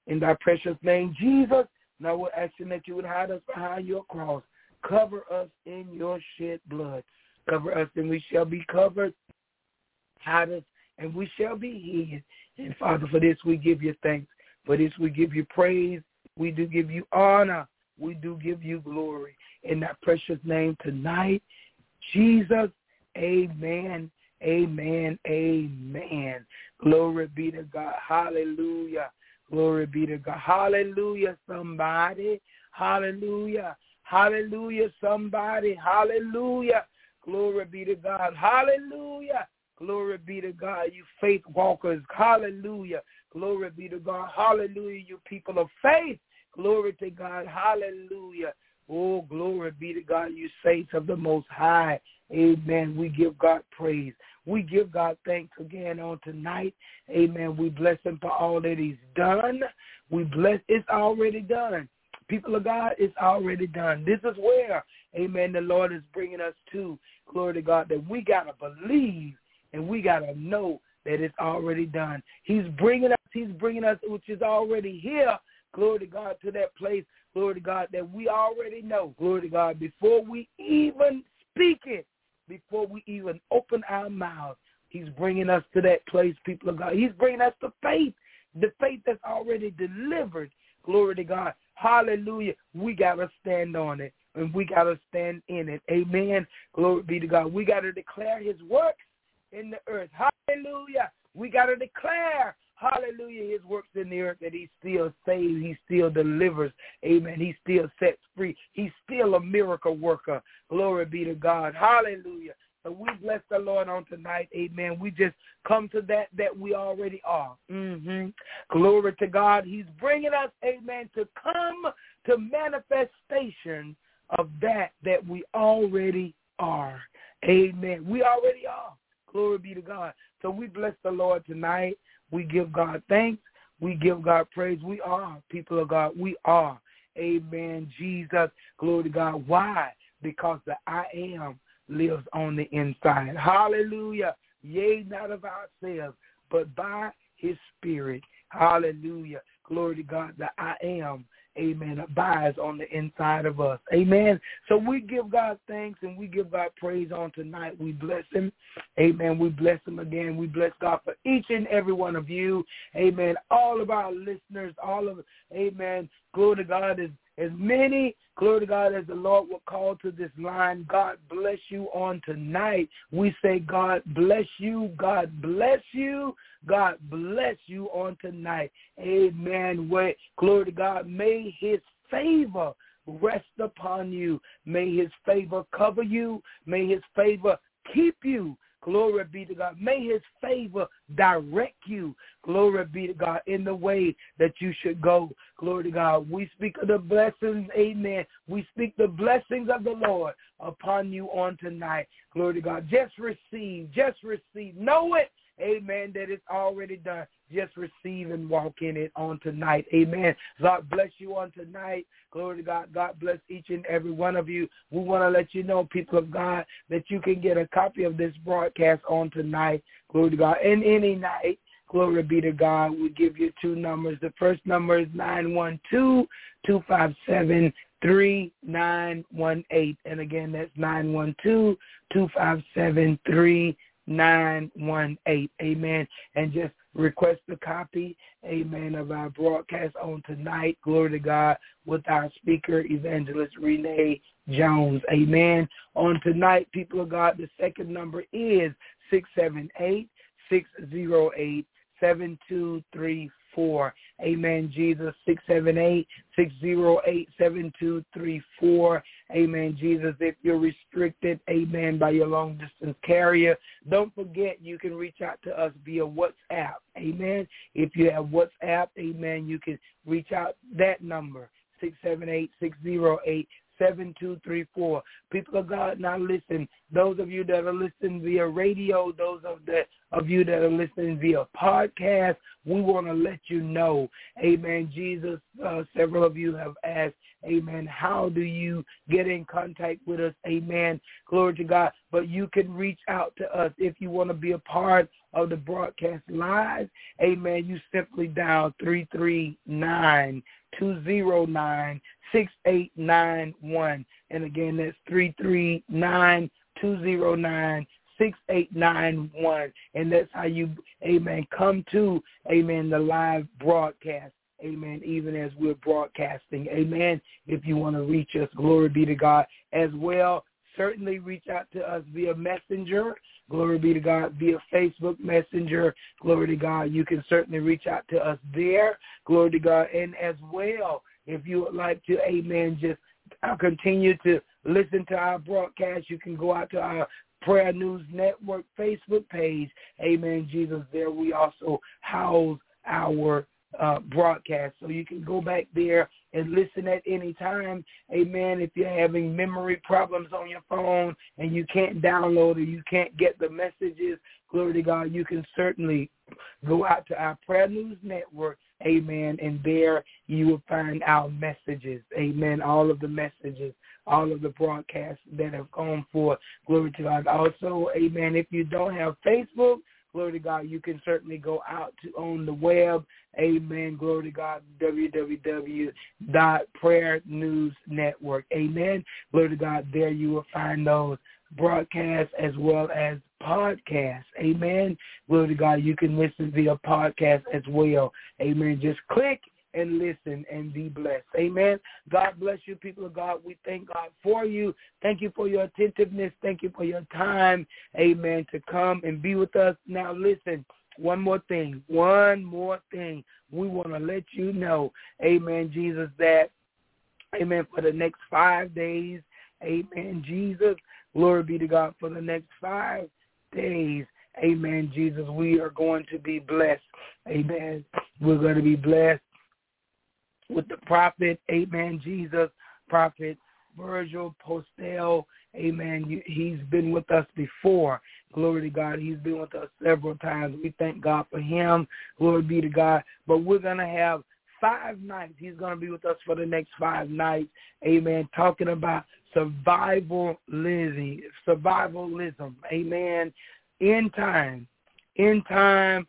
In thy precious name, Jesus, now we're asking that you would hide us behind your cross. Cover us in your shed blood. Cover us and we shall be covered. Hide us and we shall be hid. And Father, for this we give you thanks. For this we give you praise. We do give you honor. We do give you glory. In that precious name tonight, Jesus, amen, amen, amen. Glory be to God. Hallelujah. Glory be to God. Hallelujah, somebody. Hallelujah. Hallelujah, somebody. Hallelujah. Glory be to God. Hallelujah. Glory be to God, you faith walkers. Hallelujah. Glory be to God. Hallelujah, you people of faith. Glory to God. Hallelujah. Oh, glory be to God, you saints of the Most High. Amen. We give God praise. We give God thanks again on tonight. Amen. We bless him for all that he's done. We bless, it's already done. People of God, it's already done. This is where, amen, the Lord is bringing us to. Glory to God, that we got to believe and we got to know that it's already done. He's bringing us, he's bringing us, which is already here, glory to God, to that place, glory to God, that we already know, glory to God, before we even speak it, before we even open our mouths, he's bringing us to that place, people of God. He's bringing us to faith, the faith that's already delivered, glory to God. Hallelujah. We got to stand on it, and we got to stand in it. Amen. Glory be to God. We got to declare his works in the earth. Hallelujah. We got to declare, hallelujah, his works in the earth, that he still saves, he still delivers. Amen. He still sets free. He's still a miracle worker. Glory be to God. Hallelujah. So we bless the Lord on tonight. Amen. We just come to that that we already are. Mm-hmm. Glory to God. He's bringing us, amen, to come to manifestation of that that we already are. Amen. We already are. Glory be to God. So we bless the Lord tonight. We give God thanks. We give God praise. We are people of God. We are. Amen. Jesus. Glory to God. Why? Because the I am lives on the inside. Hallelujah. Yea, not of ourselves, but by his spirit. Hallelujah. Glory to God. The I am, amen, abides on the inside of us. Amen. So we give God thanks and we give God praise on tonight. We bless him. Amen. We bless him again. We bless God for each and every one of you. Amen. All of our listeners, all of, amen. Glory to God. As, as many, glory to God, as the Lord will call to this line, God bless you on tonight. We say God bless you. God bless you. God bless you on tonight. Amen. Wait, glory to God. May his favor rest upon you. May his favor cover you. May his favor keep you. Glory be to God. May his favor direct you. Glory be to God in the way that you should go. Glory to God. We speak of the blessings. Amen. We speak the blessings of the Lord upon you on tonight. Glory to God. Just receive. Just receive. Know it. Amen, that it's already done. Just receive and walk in it on tonight. Amen. God bless you on tonight. Glory to God. God bless each and every one of you. We want to let you know, people of God, that you can get a copy of this broadcast on tonight. Glory to God. And any night. Glory be to God. We give you two numbers. The first number is nine one two, two five seven, three nine one eight. And again, that's nine one two, two five seven, three nine one eight. Amen. And just request a copy, amen, of our broadcast on tonight. Glory to God, with our speaker, Evangelist Renee Jones. Amen. On tonight, people of God, the second number is six seven eight, six zero eight, seven two three four. Amen, Jesus, six seven eight, six zero eight, seven two three four. Amen, Jesus. If you're restricted, amen, by your long-distance carrier, don't forget you can reach out to us via WhatsApp. Amen. If you have WhatsApp, amen, you can reach out that number, six seven eight, six zero eight, seven two three four. People of God, now listen, those of you that are listening via radio, those of the of you that are listening via podcast, we want to let you know, amen, Jesus, uh, several of you have asked, amen, how do you get in contact with us, amen, glory to God, but you can reach out to us if you want to be a part of the broadcast live, amen, you simply dial three three nine, two zero nine, six eight nine one. And again, that's three three nine, two zero nine, six eight nine one. And that's how you, amen, come to, amen, the live broadcast. Amen, even as we're broadcasting. Amen. If you want to reach us, glory be to God as well. Certainly reach out to us via Messenger. Glory be to God via Facebook Messenger. Glory to God. You can certainly reach out to us there. Glory to God. And as well, if you would like to, amen, just continue to listen to our broadcast, you can go out to our Prayer News Network Facebook page. Amen, Jesus. There we also house our Uh, broadcast. So you can go back there and listen at any time. Amen. If you're having memory problems on your phone and you can't download or you can't get the messages, glory to God, you can certainly go out to our Prayer News Network. Amen. And there you will find our messages. Amen. All of the messages, all of the broadcasts that have gone forth. Glory to God. Also, amen, if you don't have Facebook, glory to God, you can certainly go out to on the web. Amen. Glory to God, w w w dot prayer news network. Amen. Glory to God, there you will find those broadcasts as well as podcasts. Amen. Glory to God, you can listen via podcast as well. Amen. Just click and listen and be blessed. Amen. God bless you, people of God. We thank God for you. Thank you for your attentiveness. Thank you for your time, amen, to come and be with us. Now, listen, one more thing, one more thing. We want to let you know, amen, Jesus, that, amen, for the next five days, amen, Jesus, glory be to God, for the next five days, amen, Jesus, we are going to be blessed. Amen. We're going to be blessed with the prophet, amen, Jesus, prophet Virgil Postel, amen. He's been with us before. Glory to God. He's been with us several times. We thank God for him. Glory be to God. But we're going to have five nights. He's going to be with us for the next five nights, amen, talking about survival living, survivalism, amen, end time, end time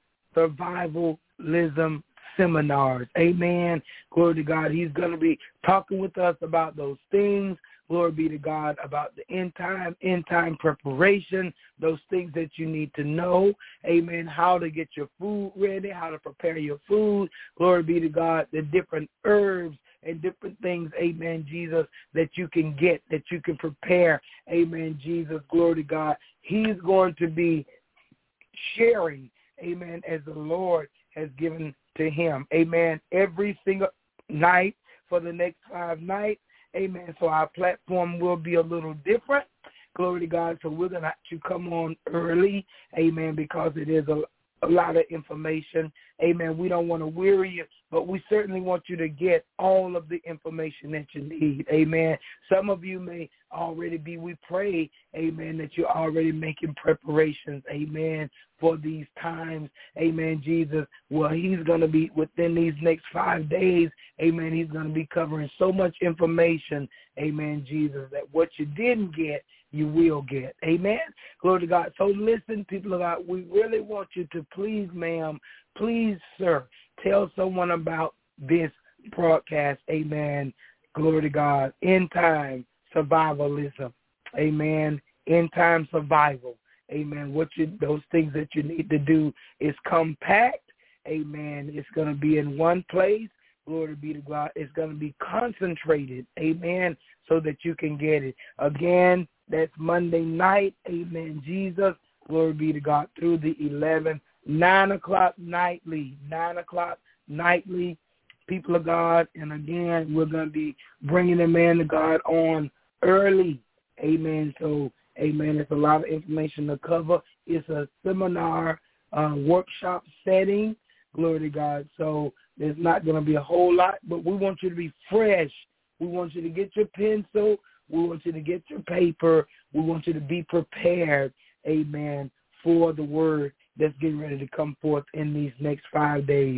survivalism seminars. Amen. Glory to God. He's going to be talking with us about those things. Glory be to God, about the end time, end time preparation, those things that you need to know. Amen. How to get your food ready, how to prepare your food. Glory be to God, the different herbs and different things, amen, Jesus, that you can get, that you can prepare. Amen, Jesus. Glory to God. He's going to be sharing, amen, as the Lord has given to him. Amen. Every single night for the next five nights. Amen. So our platform will be a little different. Glory to God. So we're going to have to come on early. Amen. Because it is a, a lot of information. Amen. We don't want to weary you, but we certainly want you to get all of the information that you need. Amen. Some of you may already be, we pray, amen, that you're already making preparations, amen, for these times. Amen, Jesus. Well, he's going to be within these next five days. Amen. He's going to be covering so much information. Amen, Jesus, that what you didn't get, you will get. Amen. Glory to God. So listen, people of God, we really want you to please, ma'am, please, sir, tell someone about this broadcast. Amen. Glory to God. End time survivalism. Amen. End time survival. Amen. What you, those things that you need to do is compact. Amen. It's going to be in one place. Glory be to God. It's going to be concentrated. Amen. So that you can get it. Again, that's Monday night. Amen. Jesus. Glory be to God. Through the eleventh. Nine o'clock nightly. Nine o'clock nightly. People of God. And again, we're going to be bringing the man of God on early. Amen. So, amen. It's a lot of information to cover. It's a seminar, uh, workshop setting. Glory to God. So there's not going to be a whole lot, but we want you to be fresh. We want you to get your pencil. We want you to get your paper. We want you to be prepared, amen, for the word that's getting ready to come forth in these next five days.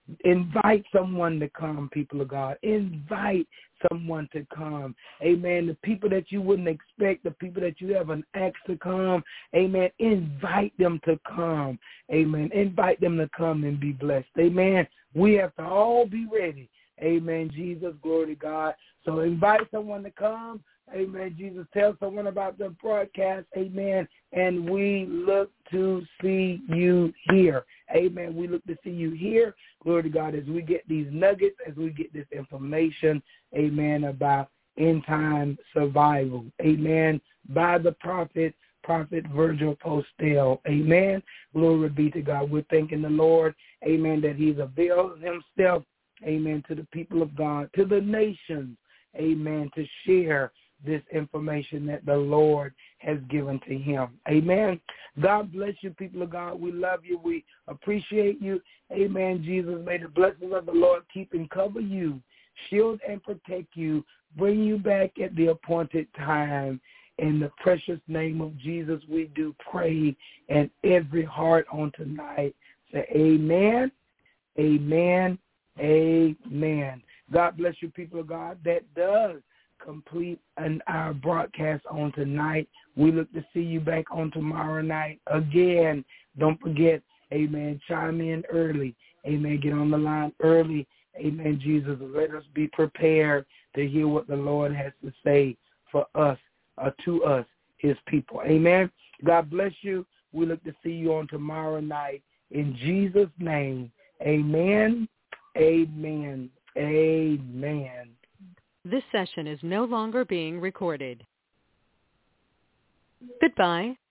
Invite someone to come, people of God. Invite someone to come. Amen. The people that you wouldn't expect, the people that you haven't asked to come, amen, invite them to come. Amen. Invite them to come and be blessed. Amen. We have to all be ready. Amen. Jesus, glory to God. So invite someone to come. Amen. Jesus, tell someone about the broadcast. Amen. And we look to see you here. Amen. We look to see you here. Glory to God, as we get these nuggets, as we get this information. Amen. About end time survival. Amen. By the prophet, Prophet Virgil Postel. Amen. Glory be to God. We're thanking the Lord. Amen. That he's availed himself. Amen. To the people of God, to the nations. Amen. To share this information that the Lord has given to him. Amen. God bless you, people of God. We love you. We appreciate you. Amen. Jesus, may the blessings of the Lord keep and cover you, shield and protect you, bring you back at the appointed time. In the precious name of Jesus, we do pray, and every heart on tonight say amen, amen, amen. God bless you, people of God. That does complete an, our broadcast on tonight. We look to see you back on tomorrow night. Again, don't forget, amen, chime in early. Amen, get on the line early. Amen, Jesus, let us be prepared to hear what the Lord has to say for us, uh, to us, his people. Amen. God bless you. We look to see you on tomorrow night. In Jesus' name, amen, amen, amen. This session is no longer being recorded. Goodbye.